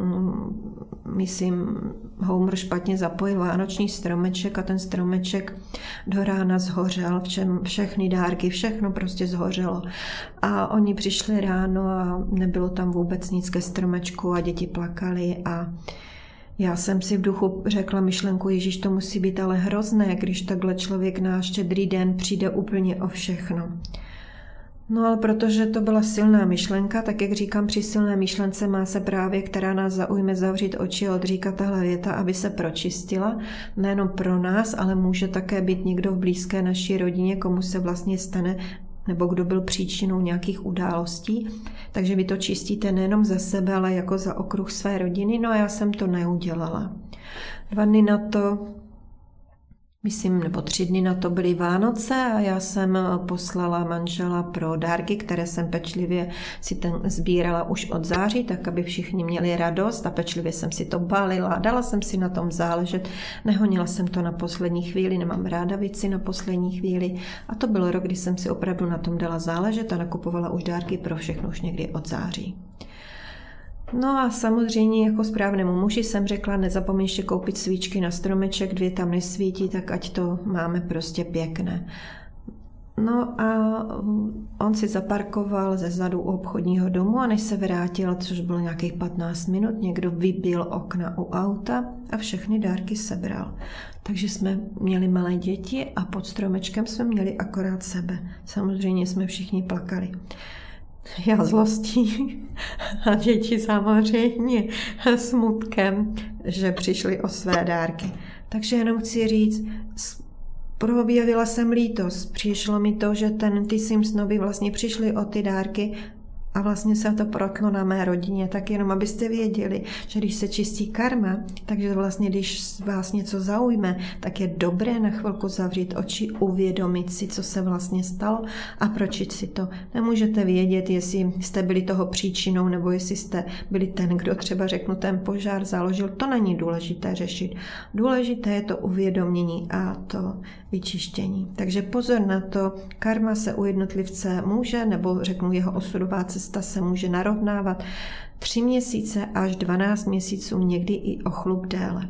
myslím, Homer špatně zapojil vánoční stromeček a ten stromeček do rána zhořel, všechny dárky, všechno prostě zhořelo. A oni přišli ráno a nebylo tam vůbec nic ke stromečku a děti plakaly a já jsem si v duchu řekla myšlenku, Ježíš, to musí být ale hrozné, když takhle člověk na Štědrý den přijde úplně o všechno. No ale protože to byla silná myšlenka, tak jak říkám, při silné myšlence má se právě, která nás zaujme, zavřít oči a odříkat tahle věta, aby se pročistila, nejenom pro nás, ale může také být někdo v blízké naší rodině, komu se vlastně stane, nebo kdo byl příčinou nějakých událostí. Takže vy to čistíte nejenom za sebe, ale jako za okruh své rodiny. No a já jsem to neudělala. 2 dny na to, myslím, nebo 3 dny na to byly Vánoce a já jsem poslala manžela pro dárky, které jsem pečlivě si sbírala už od září, tak aby všichni měli radost a pečlivě jsem si to balila, dala jsem si na tom záležet, nehonila jsem to na poslední chvíli, nemám ráda věci na poslední chvíli a to byl rok, kdy jsem si opravdu na tom dala záležet a nakupovala už dárky pro všechno už někdy od září. No a samozřejmě jako správnému muži jsem řekla, nezapomeň ještě koupit svíčky na stromeček, 2 tam nesvítí, tak ať to máme prostě pěkné. No a on si zaparkoval ze zadu u obchodního domu a než se vrátil, což bylo nějakých 15 minut, někdo vybil okna u auta a všechny dárky sebral. Takže jsme měli malé děti a pod stromečkem jsme měli akorát sebe. Samozřejmě jsme všichni plakali. Já zlostí a děti samozřejmě smutkem, že přišli o své dárky. Takže jenom chci říct, projevila jsem lítost. Přišlo mi to, že ty Simpsonovi vlastně přišli o ty dárky a vlastně se to protlo na mé rodině. Tak jenom abyste věděli, že když se čistí karma, takže vlastně když vás něco zaujme, tak je dobré na chvilku zavřít oči, uvědomit si, co se vlastně stalo a pročit si to. Nemůžete vědět, jestli jste byli toho příčinou, nebo jestli jste byli ten, kdo třeba řeknu, ten požár založil. To není důležité řešit. Důležité je to uvědomění a to vyčištění. Takže pozor na to, karma se u jednotlivce může, nebo řeknu jeho osudová cesta se může narovnávat 3 měsíce až 12 měsíců, někdy i o chlup déle.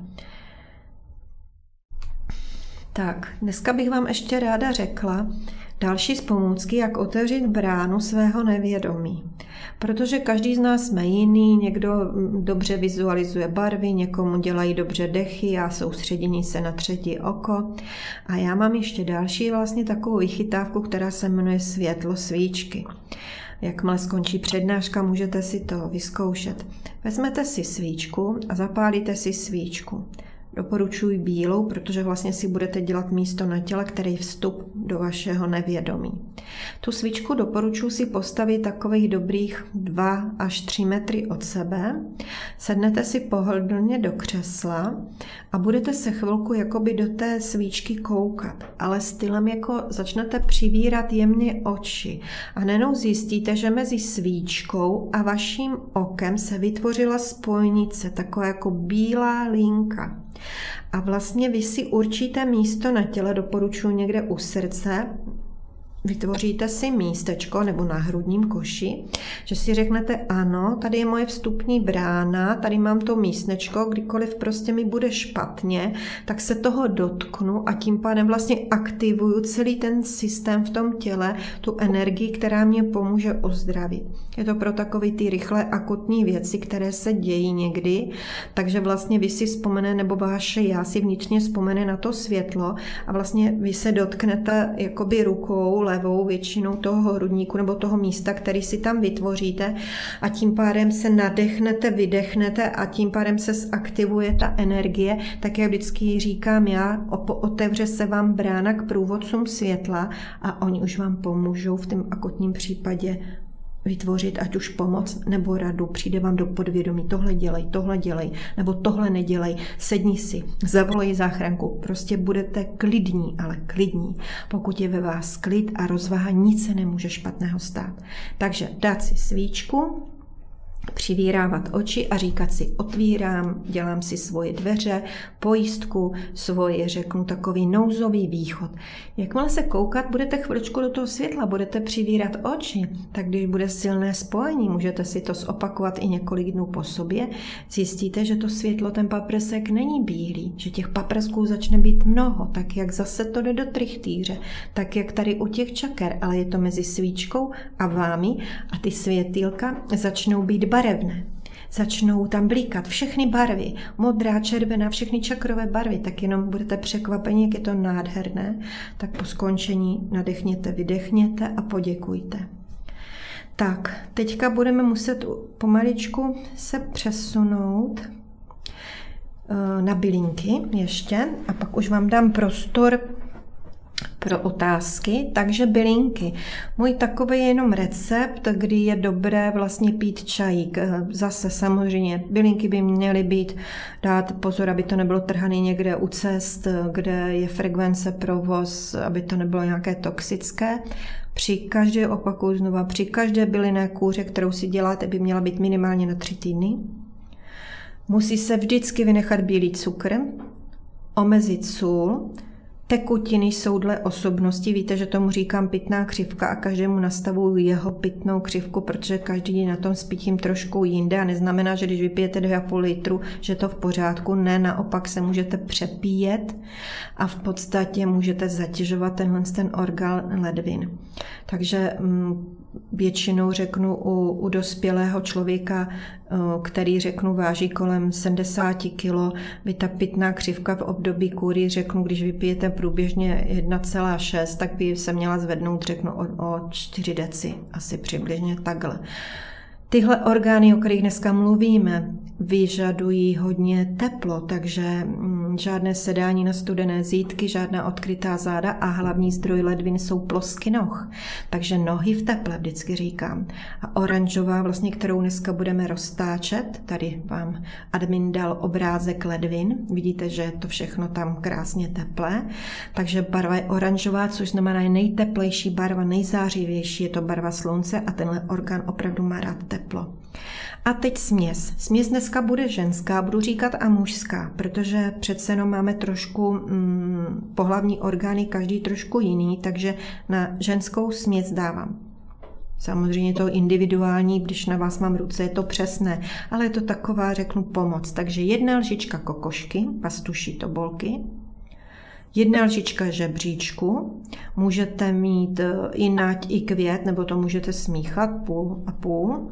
Tak, dneska bych vám ještě ráda řekla další z pomůcky, jak otevřít bránu svého nevědomí. Protože každý z nás jsme jiný, někdo dobře vizualizuje barvy, někomu dělají dobře dechy a soustředění se na třetí oko. A já mám ještě další vlastně takovou vychytávku, která se jmenuje světlo svíčky. Jakmile skončí přednáška, můžete si to vyzkoušet. Vezmete si svíčku a zapálíte si svíčku. Doporučuji bílou, protože vlastně si budete dělat místo na těle, který je vstup do vašeho nevědomí. Tu svíčku doporučuji si postavit takových dobrých 2 až 3 metry od sebe. Sednete si pohodlně do křesla a budete se chvilku jakoby do té svíčky koukat, ale stylem jako začnete přivírat jemně oči a najednou zjistíte, že mezi svíčkou a vaším okem se vytvořila spojnice, taková jako bílá linka. A vlastně vy si určíte místo na těle, doporučuji někde u srdce, vytvoříte si místečko nebo na hrudním koši, že si řeknete ano, tady je moje vstupní brána, tady mám to místečko, kdykoliv prostě mi bude špatně, tak se toho dotknu a tím pádem vlastně aktivuju celý ten systém v tom těle, tu energii, která mě pomůže ozdravit. Je to pro takový ty rychlé akutní věci, které se dějí někdy, takže vlastně vy si vzpomene, nebo vaše já si vnitřně vzpomene na to světlo a vlastně vy se dotknete jakoby rukou levou většinou toho hrudníku nebo toho místa, který si tam vytvoříte a tím pádem se nadechnete, vydechnete a tím pádem se zaktivuje ta energie, tak jak vždycky říkám já, otevře se vám brána k průvodcům světla a oni už vám pomůžou v tom akutním případě vytvořit ať už pomoc nebo radu, přijde vám do podvědomí, tohle dělej, nebo tohle nedělej, sedni si, zavolej záchranku, prostě budete klidní, ale klidní. Pokud je ve vás klid a rozvaha, nic se nemůže špatného stát. Takže dát si svíčku, přivírávat oči a říkat si otvírám, dělám si svoje dveře, pojistku, svoje, řeknu, takový nouzový východ. Jakmile se koukat, budete chviličku do toho světla, budete přivírat oči, tak když bude silné spojení, můžete si to zopakovat i několik dnů po sobě, zjistíte, že to světlo, ten paprsek není bílý, že těch paprsků začne být mnoho, tak jak zase to jde do trichtýře, tak jak tady u těch čaker, ale je to mezi svíčkou a vámi a ty světýlka začnou být barevné. Začnou tam blíkat všechny barvy, modrá, červená, všechny čakrové barvy, tak jenom budete překvapeni, jak je to nádherné. Tak po skončení nadechněte, vydechněte a poděkujte. Tak, teďka budeme muset pomaličku se přesunout na bylinky ještě a pak už vám dám prostor pro otázky, takže bylinky. Můj takový je jenom recept, kdy je dobré vlastně pít čajík. Zase samozřejmě bylinky by měly být, dát pozor, aby to nebylo trhané někde u cest, kde je frekvence provoz, aby to nebylo nějaké toxické. Při každé, opakuju znova, při každé bylinné kůře, kterou si děláte, by měla být minimálně na 3 týdny. Musí se vždycky vynechat bílý cukr, omezit sůl. Tekutiny jsou dle osobnosti, víte, že tomu říkám pitná křivka a každému nastavuju jeho pitnou křivku, protože každý je na tom s pitím trošku jinde a neznamená, že když vypijete 2,5 litru, že to v pořádku, ne, naopak se můžete přepíjet a v podstatě můžete zatěžovat ten orgán ledvin. Takže většinou řeknu u dospělého člověka, který řeknu váží kolem 70 kg, by ta pitná křivka v období kůry, řeknu, když vypijete průběžně 1,6, tak by se měla zvednout, řeknu, o 4 deci, asi přibližně takhle. Tyhle orgány, o kterých dneska mluvíme, vyžadují hodně teplo, takže žádné sedání na studené zítky, žádná odkrytá záda a hlavní zdroj ledvin jsou plosky noh. Takže nohy v teple, vždycky říkám. A oranžová, vlastně, kterou dneska budeme roztáčet, tady vám admin dal obrázek ledvin, vidíte, že je to všechno tam krásně teplé. Takže barva je oranžová, což znamená je nejteplejší barva, nejzářivější, je to barva slunce a tenhle orgán opravdu má rád teplo. A teď směs. Směs dneska bude ženská, budu říkat a mužská, protože přece jenom máme trošku pohlavní orgány, každý trošku jiný, takže na ženskou směs dávám. Samozřejmě to individuální, když na vás mám ruce, je to přesné, ale je to taková, řeknu, pomoc. Takže 1 lžička kokošky, pastuší tobolky, 1 lžička žebříčku, můžete mít i nať, i květ, nebo to můžete smíchat půl a půl.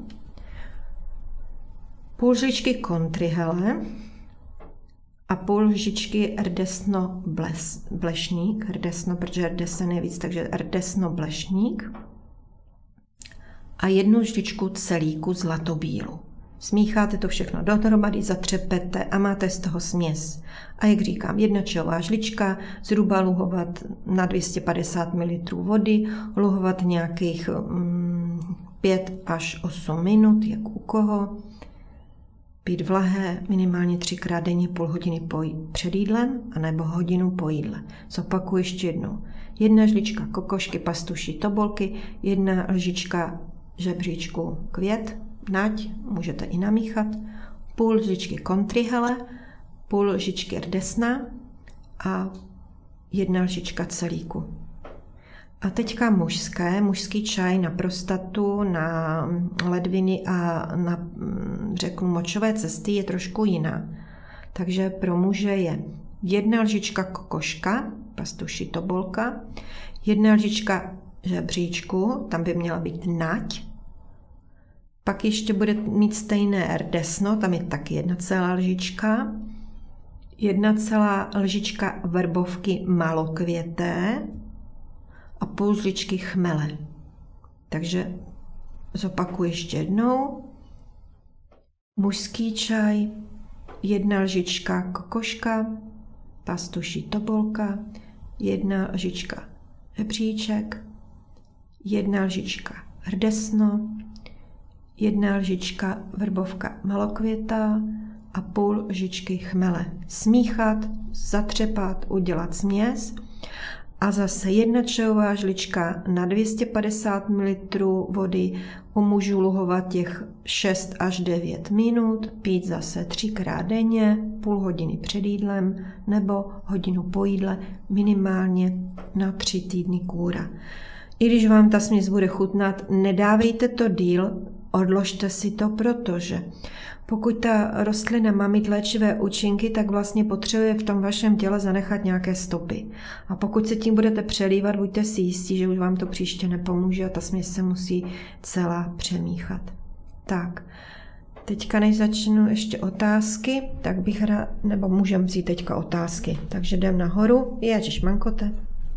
Půl lžičky kontrihele a půl lžičky rdesno blešník, rdesno, protože rdesen je víc, takže rdesno blešník a 1 lžičku celíku zlatobílu. Smícháte to všechno dohromady, zatřepete a máte z toho směs. A jak říkám, 1 čajová žlička, zhruba luhovat na 250 ml vody, luhovat nějakých 5 až 8 minut, jak u koho. Pít vlahé minimálně 3krát denně, půl hodiny před jídlem anebo hodinu po jídle. Zopakuju ještě jednou. 1 žlička kokošky, pastuší tobolky, 1 lžička žebříčku květ, nať, můžete i namíchat, půl lžičky kontrihele, půl lžičky rdesna a 1 lžička celíku. A teďka mužský čaj na prostatu, na ledviny a na, řeknu, močové cesty je trošku jiná. Takže pro muže je 1 lžička kokoška, pastuší tobolka, 1 lžička žebříčku, tam by měla být nať, pak ještě bude mít stejné rdesno, tam je taky 1 celá lžička, 1 celá lžička vrbovky malokvěté, a půl žličky chmele. Takže zopakuji ještě jednou. Mužský čaj, 1 lžička kokoška, pastuší tobolka, 1 lžička žebříček, 1 lžička rdesno, 1 lžička vrbovka malokvětá a půl lžičky chmele. Smíchat, zatřepat, udělat směs. A zase 1 čajová žlička na 250 ml vody, u mužů luhovat těch 6 až 9 minut, pít zase 3krát denně, půl hodiny před jídlem nebo hodinu po jídle, minimálně na 3 týdny kůra. I když vám ta směs bude chutnat, nedávejte to díl, odložte si to, protože pokud ta rostlina má mít léčivé účinky, tak vlastně potřebuje v tom vašem těle zanechat nějaké stopy. A pokud se tím budete přelívat, buďte si jistí, že už vám to příště nepomůže a ta směs se musí celá přemíchat. Tak, teďka než začnu ještě otázky, tak bych nebo můžeme vzít teďka otázky. Takže jdem nahoru. Ježišmankote.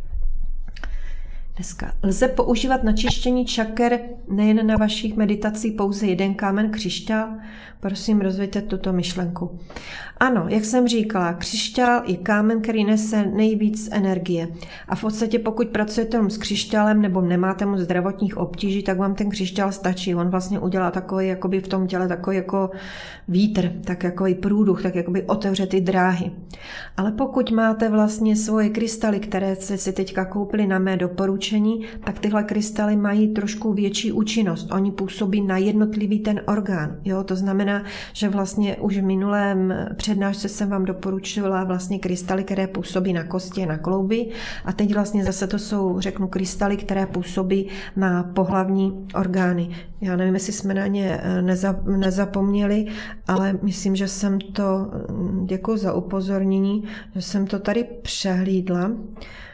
Dneska. Lze používat na čištění čaker nejen na vašich meditacích pouze 1 kámen křišťál? Prosím, rozvěďte tuto myšlenku. Ano, jak jsem říkala, křišťál je kámen, který nese nejvíc energie. A v podstatě pokud pracujete jenom s křišťálem nebo nemáte moc zdravotních obtíží, tak vám ten křišťál stačí. On vlastně udělá takový, jakoby v tom těle takový jako vítr, tak jakoby průduch, tak jakoby otevře ty dráhy. Ale pokud máte vlastně svoje krystaly, které jste si teďka koupili na mé doporučení, tak tyhle krystaly mají trošku větší účinnost. Oni působí na jednotlivý ten orgán. Jo? To znamená, že vlastně už v minulém přednášce jsem vám doporučila vlastně krystaly, které působí na kosti a na klouby. A teď vlastně zase to jsou, řeknu, krystaly, které působí na pohlavní orgány. Já nevím, jestli jsme na ně nezapomněli, ale myslím, že jsem to, děkuji za upozornění, že jsem to tady přehlídla.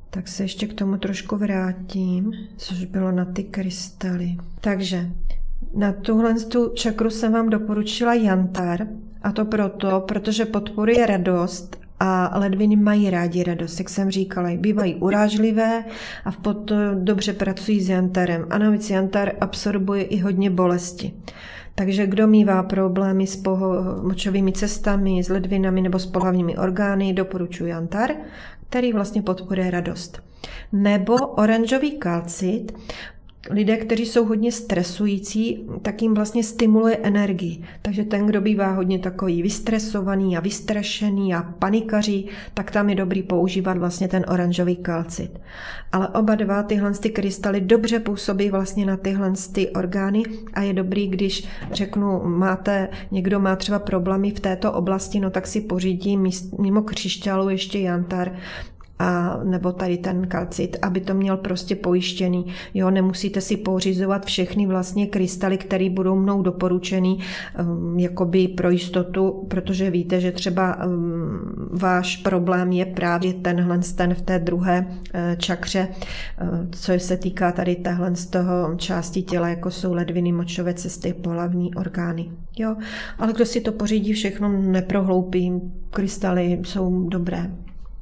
Tak se ještě k tomu trošku vrátím, což bylo na ty krystaly. Takže na tuhle čakru jsem vám doporučila jantar, a to protože podporuje radost a ledviny mají rádi radost, jak jsem říkala, bývají urážlivé a dobře pracují s jantarem. A navíc jantar absorbuje i hodně bolesti. Takže kdo mívá problémy s močovými cestami, s ledvinami nebo s pohlavními orgány, doporučuji jantar, který vlastně podporuje radost. Nebo oranžový kalcit. Lidé, kteří jsou hodně stresující, tak jim vlastně stimuluje energii. Takže ten, kdo bývá hodně takový vystresovaný a vystrašený a panikaří, tak tam je dobrý používat vlastně ten oranžový kalcit. Ale oba dva tyhle krystaly dobře působí vlastně na tyhle orgány a je dobrý, když řeknu, někdo má třeba problémy v této oblasti, no tak si pořídí mimo křišťálu ještě jantar, nebo tady ten kalcit, aby to měl prostě pojištěný. Jo, nemusíte si pořizovat všechny vlastně krystaly, které budou mnou doporučený jakoby pro jistotu, protože víte, že třeba váš problém je právě ten v té druhé čakře, co se týká tady téhle z toho části těla, jako jsou ledviny, močové cesty, pohlavní orgány. Jo, ale kdo si to pořídí všechno, neprohloupí, krystaly jsou dobré.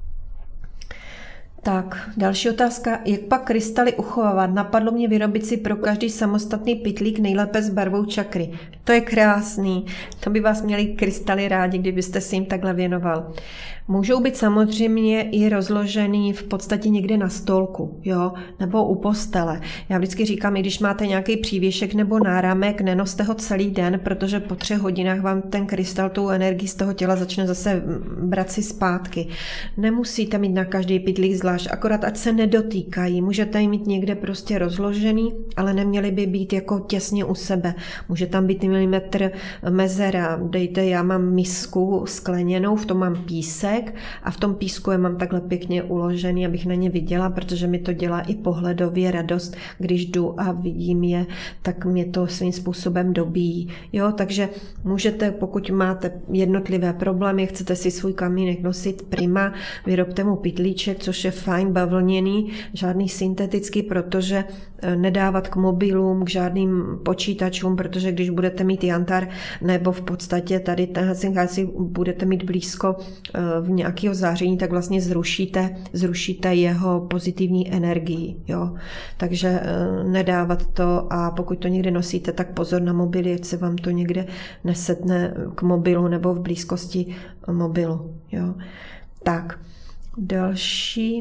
Tak, další otázka. Jak pak krystaly uchovávat? Napadlo mě vyrobit si pro každý samostatný pytlík nejlépe s barvou čakry. To je krásný. To by vás měli krystaly rádi, kdybyste si jim takhle věnoval. Můžou být samozřejmě i rozložený v podstatě někde na stolku, jo, nebo u postele. Já vždycky říkám, i když máte nějaký přívěšek nebo náramek, nenoste ho celý den, protože po 3 hodinách vám ten krystal tu energii z toho těla začne zase brát si zpátky. Nemusíte mít na každý pytlík zvlášť, akorát ať se nedotýkají. Můžete je mít někde prostě rozložený, ale neměly by být jako těsně u sebe. Může tam být milimetr mezera. Dejte, já mám misku skleněnou, v tom mám písek, a v tom písku je mám takhle pěkně uložený, abych na ně viděla, protože mi to dělá i pohledově radost, když jdu a vidím je, tak mě to svým způsobem dobíjí. Jo, takže můžete, pokud máte jednotlivé problémy, chcete si svůj kamínek nosit, prima, vyrobte mu pytlíček, což je fajn, bavlněný, žádný syntetický, protože nedávat k mobilům, k žádným počítačům, protože když budete mít jantar, nebo v podstatě tady tenhle si budete mít blízko v nějakého záření, tak vlastně zrušíte jeho pozitivní energii. Jo? Takže nedávat to, a pokud to někde nosíte, tak pozor na mobily, ať se vám to někde nesetne k mobilu nebo v blízkosti mobilu. Jo? Tak, další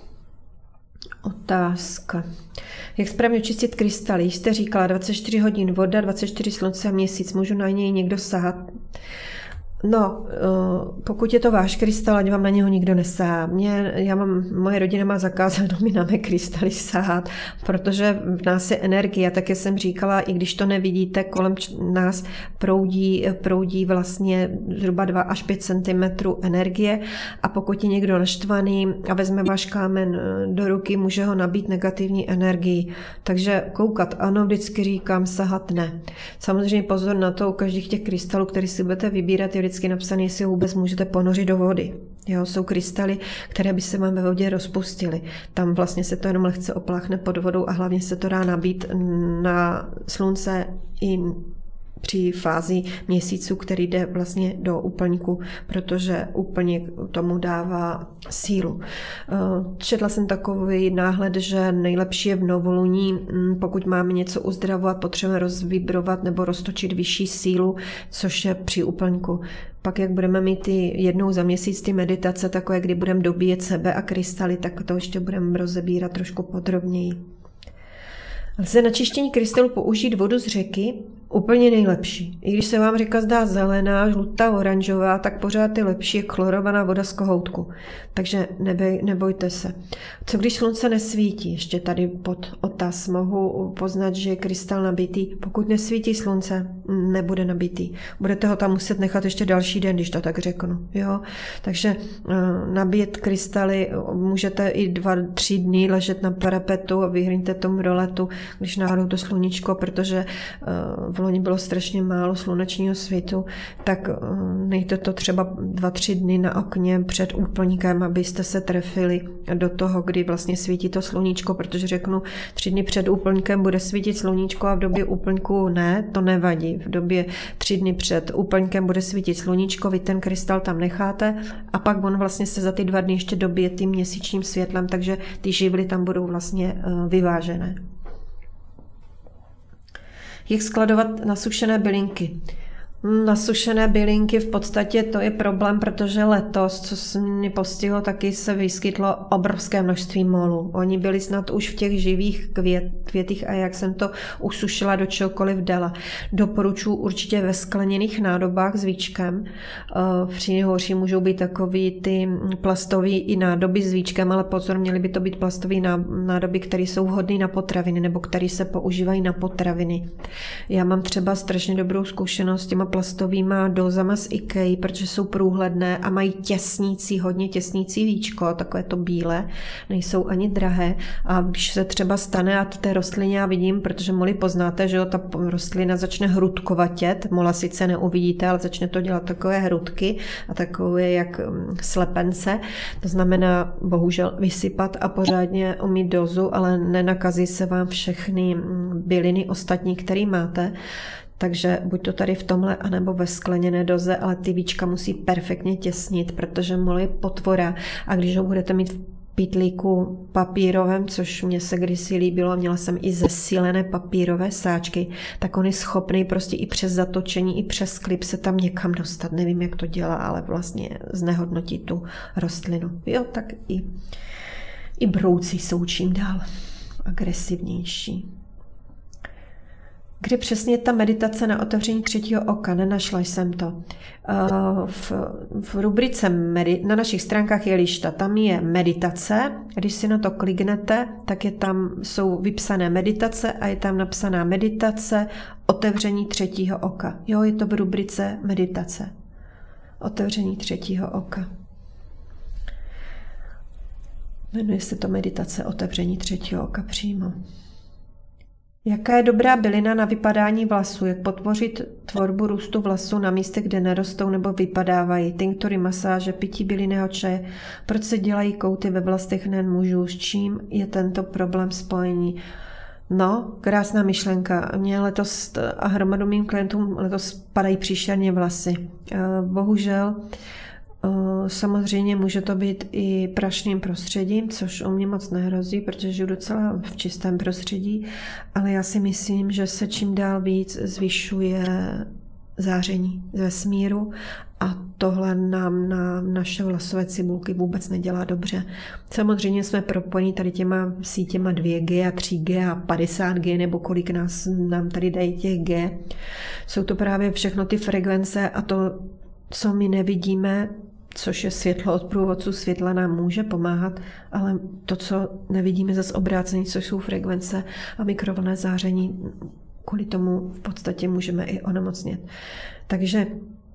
otázka. Jak správně očistit krystaly? Jste říkala 24 hodin voda, 24 slunce a měsíc. Můžu na něj někdo sahat? No, pokud je to váš krystal, ať vám na něho nikdo nesahá. Moje rodina má zakázáno mi na mé krystaly sahat, protože v nás je energie. Tak jak jsem říkala, i když to nevidíte, kolem nás proudí vlastně zhruba 2 až 5 cm energie, a pokud je někdo naštvaný a vezme váš kámen do ruky, může ho nabít negativní energii. Takže koukat ano, vždycky říkám, sahat ne. Samozřejmě pozor na to, u každých těch krystalů, který si budete vybírat, je vždycky napsané, jestli ho vůbec můžete ponořit do vody. Jo, jsou krystaly, které by se vám ve vodě rozpustily. Tam vlastně se to jenom lehce opláchne pod vodou a hlavně se to dá nabít na slunce i při fázi měsíců, který jde vlastně do úplňku, protože úplněk tomu dává sílu. Četla jsem takový náhled, že nejlepší je v novoluní, pokud máme něco uzdravovat, potřebujeme rozvibrovat nebo roztočit vyšší sílu, což je při úplňku. Pak jak budeme mít jednou za měsíc ty meditace, takové, kdy budeme dobíjet sebe a krystaly, tak to ještě budeme rozebírat trošku podrobněji. Lze na čištění krystalu použít vodu z řeky? Úplně nejlepší. I když se vám řeka zdá zelená, žlutá, oranžová, tak pořád je lepší klorovaná voda z kohoutku. Takže nebojte se. Co když slunce nesvítí? Ještě tady pod otaz mohu poznat, že je krystal nabitý. Pokud nesvítí slunce, nebude nabitý. Budete ho tam muset nechat ještě další den, když to tak řeknu. Jo? Takže nabíjet krystaly můžete i 2-3 dny ležet na parapetu a vyhrňte tomu roletu, když náhodou to sluníčko, protože v loni bylo strašně málo slunečního svitu, tak nejde to třeba 2-3 dny na okně před úplňkem, abyste se trefili do toho, kdy vlastně svítí to sluníčko, protože řeknu, 3 dny před úplňkem bude svítit sluníčko a v době úplňku ne, to nevadí. V době 3 dny před úplňkem bude svítit sluníčko, vy ten krystal tam necháte a pak on vlastně se za ty 2 dny ještě dobije tím měsíčním světlem, takže ty živly tam budou vlastně vyvážené. Jak skladovat nasušené bylinky? Nasušené bylinky v podstatě to je problém, protože letos, co se mě postihlo, taky se vyskytlo obrovské množství molů. Oni byli snad už v těch živých květích a jak jsem to usušila, do čehokoliv dala. Doporučuji určitě ve skleněných nádobách s víčkem. Při nejhorší můžou být takový ty plastový i nádoby s víčkem, ale pozor, měly by to být plastové nádoby, které jsou vhodné na potraviny nebo které se používají na potraviny. Já mám třeba strašně dobrou zkušenost s těma plastovýma dózama z IKEA, protože jsou průhledné a mají hodně těsnící víčko, takové to bílé, nejsou ani drahé. A když se třeba stane, a té rostlině já vidím, protože moly poznáte, že jo, ta rostlina začne hrudkovatět, mola sice neuvidíte, ale začne to dělat takové hrudky a takové jak slepence. To znamená bohužel vysypat a pořádně umýt dozu, ale nenakazí se vám všechny byliny ostatní, které máte. Takže buď to tady v tomhle, anebo ve skleněné doze, ale ty víčka musí perfektně těsnit, protože mol je potvora a když ho budete mít v pytlíku papírovém, což mě se kdysi líbilo, měla jsem i zesílené papírové sáčky, tak on je schopný prostě i přes zatočení, i přes klip se tam někam dostat. Nevím, jak to dělá, ale vlastně znehodnotit tu rostlinu. Jo, tak i brouci jsou čím dál agresivnější. Kde přesně je ta meditace na otevření 3. oka? Nenašla jsem to. V rubrice na našich stránkách je lišta, tam je meditace. Když si na to kliknete, tak jsou vypsané meditace a je tam napsaná meditace otevření 3. oka. Jo, je to v rubrice meditace. Otevření 3. oka. Jmenuje se to meditace otevření 3. oka přímo. Jaká je dobrá bylina na vypadání vlasů? Jak podpořit tvorbu růstu vlasů na místech, kde nerostou nebo vypadávají? Tinktury, masáže, pití bylinného čaje. Proč se dělají kouty ve vlasech nejen mužů? S čím je tento problém spojení? No, krásná myšlenka. Mně letos a hromadu mým klientům letos padají příšerně vlasy. Bohužel samozřejmě může to být i prašným prostředím, což u mě moc nehrozí, protože žiju docela v čistém prostředí, ale já si myslím, že se čím dál víc zvyšuje záření z vesmíru a tohle nám na naše vlasové cibulky vůbec nedělá dobře. Samozřejmě jsme propojeni tady těma sítěma 2G a 3G a 50G nebo kolik nám tady dají těch G. Jsou to právě všechno ty frekvence a to, co my nevidíme, což je světlo od průvodců světla, nám může pomáhat, ale to, co nevidíme, zase obrácení, což jsou frekvence a mikrovlnné záření, kvůli tomu v podstatě můžeme i onemocnět. Takže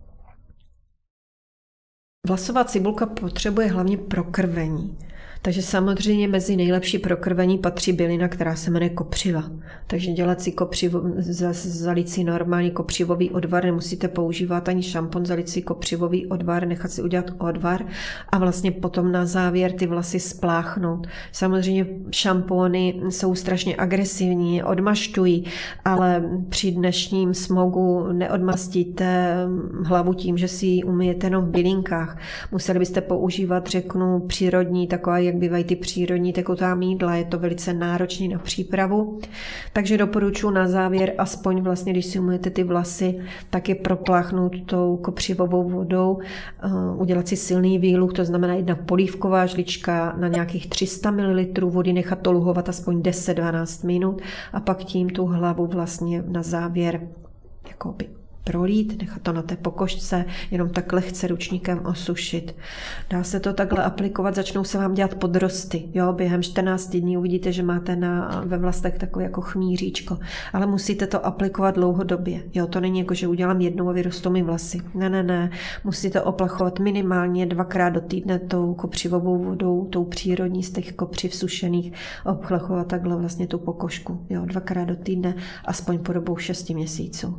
vlasová cibulka potřebuje hlavně prokrvení. Takže samozřejmě mezi nejlepší prokrvení patří bylina, která se jmenuje kopřiva. Takže dělat si zalít si normální kopřivový odvar, nemusíte používat ani šampon, zalít si kopřivový odvar, nechat si udělat odvar a vlastně potom na závěr ty vlasy spláchnout. Samozřejmě šampóny jsou strašně agresivní, odmašťují, ale při dnešním smogu neodmastíte hlavu tím, že si ji umyjete jenom v bylinkách. Museli byste používat, řeknu, přírodní, taková jak bývají ty přírodní tekutá mýdla, je to velice náročné na přípravu. Takže doporučuji na závěr, aspoň vlastně, když si umyjete ty vlasy, tak je propláchnout tou kopřivovou vodou, udělat si silný výluch, to znamená 1 polívková žlička na nějakých 300 ml vody, nechat to luhovat aspoň 10-12 minut a pak tím tu hlavu vlastně na závěr jakoby prolít, nechat to na té pokožce, jenom tak lehce ručníkem osušit. Dá se to takhle aplikovat, začnou se vám dělat podrosty. Jo? Během 14 dní uvidíte, že máte ve vlastech takové jako chmíříčko, ale musíte to aplikovat dlouhodobě. Jo? To není jako, že udělám jednou a vyrostou mi vlasy. Ne. Musíte oplachovat minimálně 2krát do týdne tou kopřivovou vodou, tou přírodní z těch kopřiv sušených, oplachovat takhle vlastně tu pokožku. Jo? 2krát do týdne, aspoň po dobu 6 měsíců.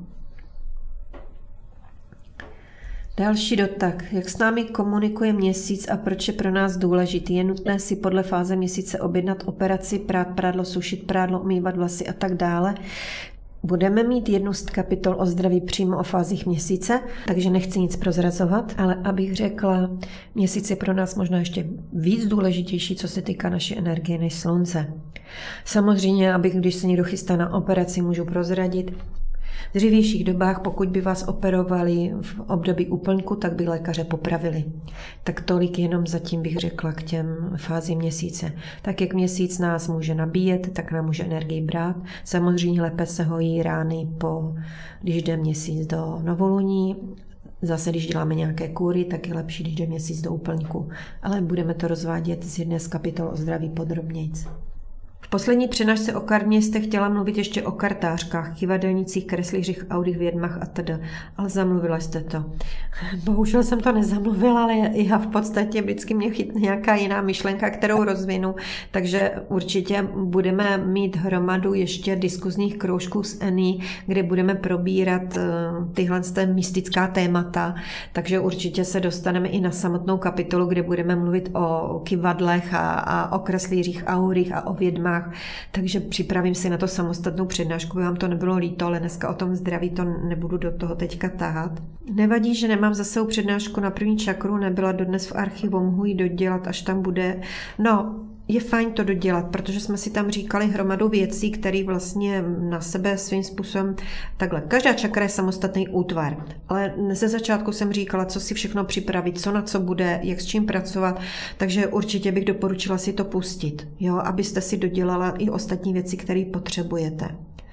Další dotaz. Jak s námi komunikuje měsíc a proč je pro nás důležitý? Je nutné si podle fáze měsíce objednat operaci, prát prádlo, sušit prádlo, umývat vlasy a tak dále? Budeme mít jednu z kapitol o zdraví přímo o fázích měsíce, takže nechci nic prozrazovat, ale abych řekla, měsíc je pro nás možná ještě víc důležitější, co se týká naší energie, než slunce. Samozřejmě, když se někdo chystá na operaci, můžu prozradit. V dřívějších dobách, pokud by vás operovali v období úplňku, tak by lékaře popravili. Tak tolik jenom zatím bych řekla k těm fázím měsíce. Tak jak měsíc nás může nabíjet, tak nám může energii brát. Samozřejmě lépe se hojí rány, když jde měsíc do novoluní. Zase, když děláme nějaké kůry, tak je lepší, když jde měsíc do úplňku. Ale budeme to rozvádět z jedné z kapitol o zdraví podrobnějc. V poslední přednášce o karmě jste chtěla mluvit ještě o kartářkách, kyvadelnicích, kreslířích, audích, vědmách atd. Ale zamluvila jste to. Bohužel jsem to nezamluvila, ale já v podstatě vždycky mě chytne nějaká jiná myšlenka, kterou rozvinu, takže určitě budeme mít hromadu ještě diskuzních kroužků s Ení, kde budeme probírat tyhle mystická témata, takže určitě se dostaneme i na samotnou kapitolu, kde budeme mluvit o kyvadlech a o kreslířích, aurích a o vědmách. Takže připravím si na to samostatnou přednášku, by vám to nebylo líto, ale dneska o tom zdraví to nebudu do toho teďka tahat. Nevadí, že nemám zase přednášku na první čakru, nebyla dodnes v archivu, mohu ji dodělat, až tam bude. No, je fajn to dodělat, protože jsme si tam říkali hromadu věcí, které vlastně na sebe svým způsobem takhle. Každá čakra je samostatný útvar, ale ze začátku jsem říkala, co si všechno připravit, co na co bude, jak s čím pracovat, takže určitě bych doporučila si to pustit, jo, abyste si dodělala i ostatní věci, které potřebujete.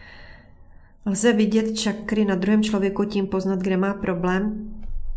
Lze vidět čakry na druhém člověku, tím poznat, kde má problém.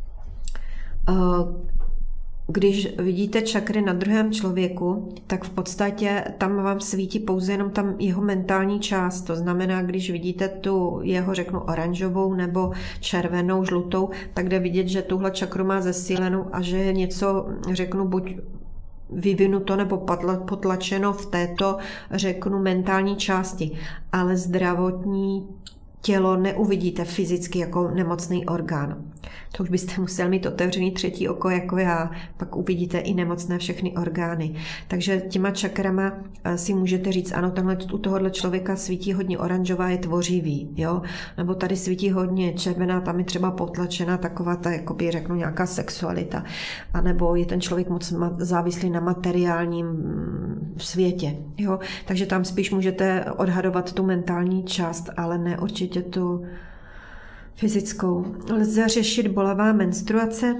Když vidíte čakry na druhém člověku, tak v podstatě tam vám svítí pouze jenom tam jeho mentální část. To znamená, když vidíte tu jeho, řeknu, oranžovou nebo červenou, žlutou, tak jde vidět, že tuhle čakru má zesílenou a že je něco, řeknu, buď vyvinuto nebo potlačeno v této, řeknu, mentální části. Ale zdravotní tělo neuvidíte fyzicky jako nemocný orgán. To už byste musel mít otevřený třetí oko jako já, pak uvidíte i nemocné všechny orgány. Takže těma čakrama si můžete říct, ano, tenhle, u tohohle člověka svítí hodně oranžová, je tvořivý, jo? Nebo tady svítí hodně červená, tam je třeba potlačená taková ta, jakoby řeknu, nějaká sexualita. A nebo je ten člověk moc závislý na materiálním světě, jo? Takže tam spíš můžete odhadovat tu mentální část, ale ne určitě tu fyzickou. Lze řešit bolavá menstruace?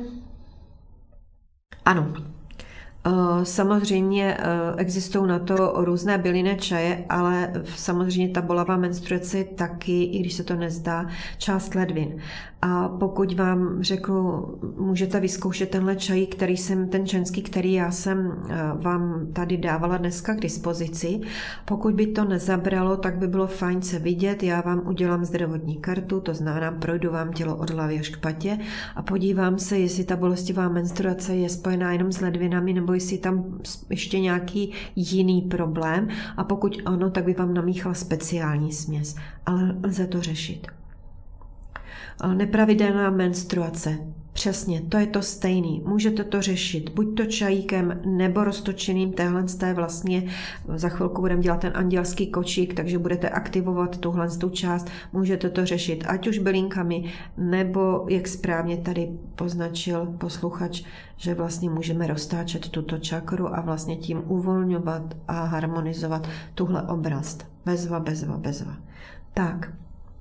Ano. Samozřejmě existují na to různé bylinné čaje, ale samozřejmě ta bolavá menstruace je taky, i když se to nezdá, část ledvin. A pokud vám řeknu, můžete vyzkoušet tenhle čaj, ten ženský, který já jsem vám tady dávala dneska k dispozici. Pokud by to nezabralo, tak by bylo fajn se vidět. Já vám udělám zdravotní kartu, to znamená, projdu vám tělo od hlavy až k patě a podívám se, jestli ta bolestivá menstruace je spojená jenom s ledvinami, nebo jestli tam ještě nějaký jiný problém. A pokud ano, tak by vám namíchala speciální směs. Ale lze to řešit. Nepravidelná menstruace. Přesně, to je to stejný. Můžete to řešit buď to čajíkem nebo roztočeným téhle vlastně. Za chvilku budeme dělat ten andělský kočík, takže budete aktivovat tuhle část. Můžete to řešit ať už bylinkami, nebo jak správně tady poznačil posluchač, že vlastně můžeme roztáčet tuto čakru a vlastně tím uvolňovat a harmonizovat tuhle oblast. Bezva. Tak.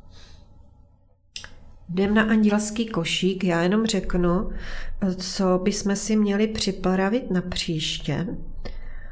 Jdem na andělský košík, já jenom řeknu, co bychom si měli připravit na příště.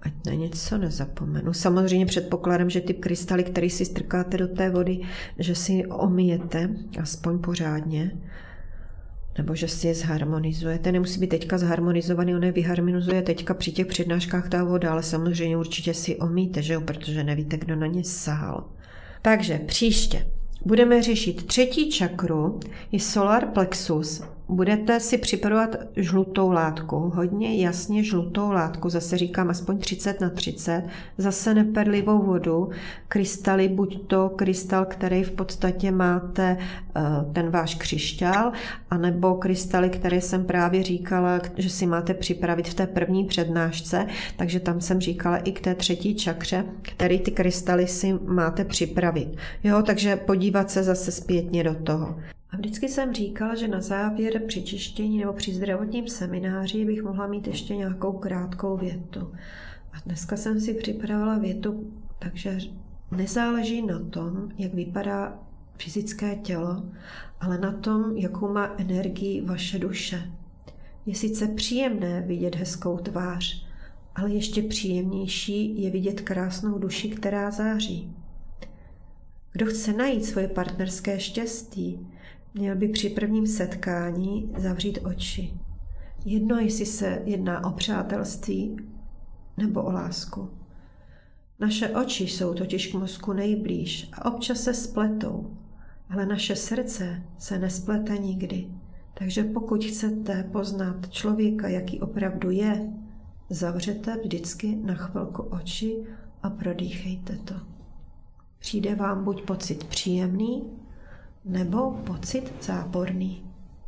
ať na něco nezapomenu. Samozřejmě předpokládám, že ty krystaly, které si strkáte do té vody, že si omijete, aspoň pořádně, nebo že si je zharmonizujete. Nemusí být teďka zharmonizovaný, on je vyharmonizuje teďka při těch přednáškách ta voda, ale samozřejmě určitě si omíte, že jo, protože nevíte, kdo na ně sahal. Takže příště budeme řešit 3. čakru, je solar plexus. Budete si připravovat žlutou látku, hodně jasně žlutou látku, zase říkám aspoň 30×30, zase neperlivou vodu, krystaly, buď to krystal, který v podstatě máte ten váš křišťál, anebo krystaly, které jsem právě říkala, že si máte připravit v té první přednášce, takže tam jsem říkala i k té 3. čakře, který ty krystaly si máte připravit. Jo, takže podívat se zase zpětně do toho. A vždycky jsem říkala, že na závěr při čištění nebo při zdravotním semináři bych mohla mít ještě nějakou krátkou větu. A dneska jsem si připravila větu, takže nezáleží na tom, jak vypadá fyzické tělo, ale na tom, jakou má energii vaše duše. Je sice příjemné vidět hezkou tvář, ale ještě příjemnější je vidět krásnou duši, která září. Kdo chce najít svoje partnerské štěstí, měl by při prvním setkání zavřít oči. Jedno, jestli se jedná o přátelství nebo o lásku. Naše oči jsou totiž k mozku nejblíž a občas se spletou, ale naše srdce se nesplete nikdy. Takže pokud chcete poznat člověka, jaký opravdu je, zavřete vždycky na chvilku oči a prodýchejte to. Přijde vám buď pocit příjemný, nebo pocit záporný.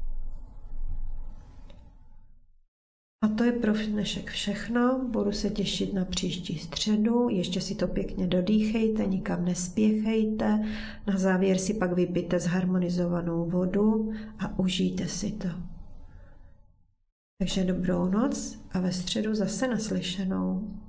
A to je pro dnešek všechno. Budu se těšit na příští středu. Ještě si to pěkně dodýchejte, nikam nespěchejte. Na závěr si pak vypijte zharmonizovanou vodu a užijte si to. Takže dobrou noc a ve středu zase naslyšenou.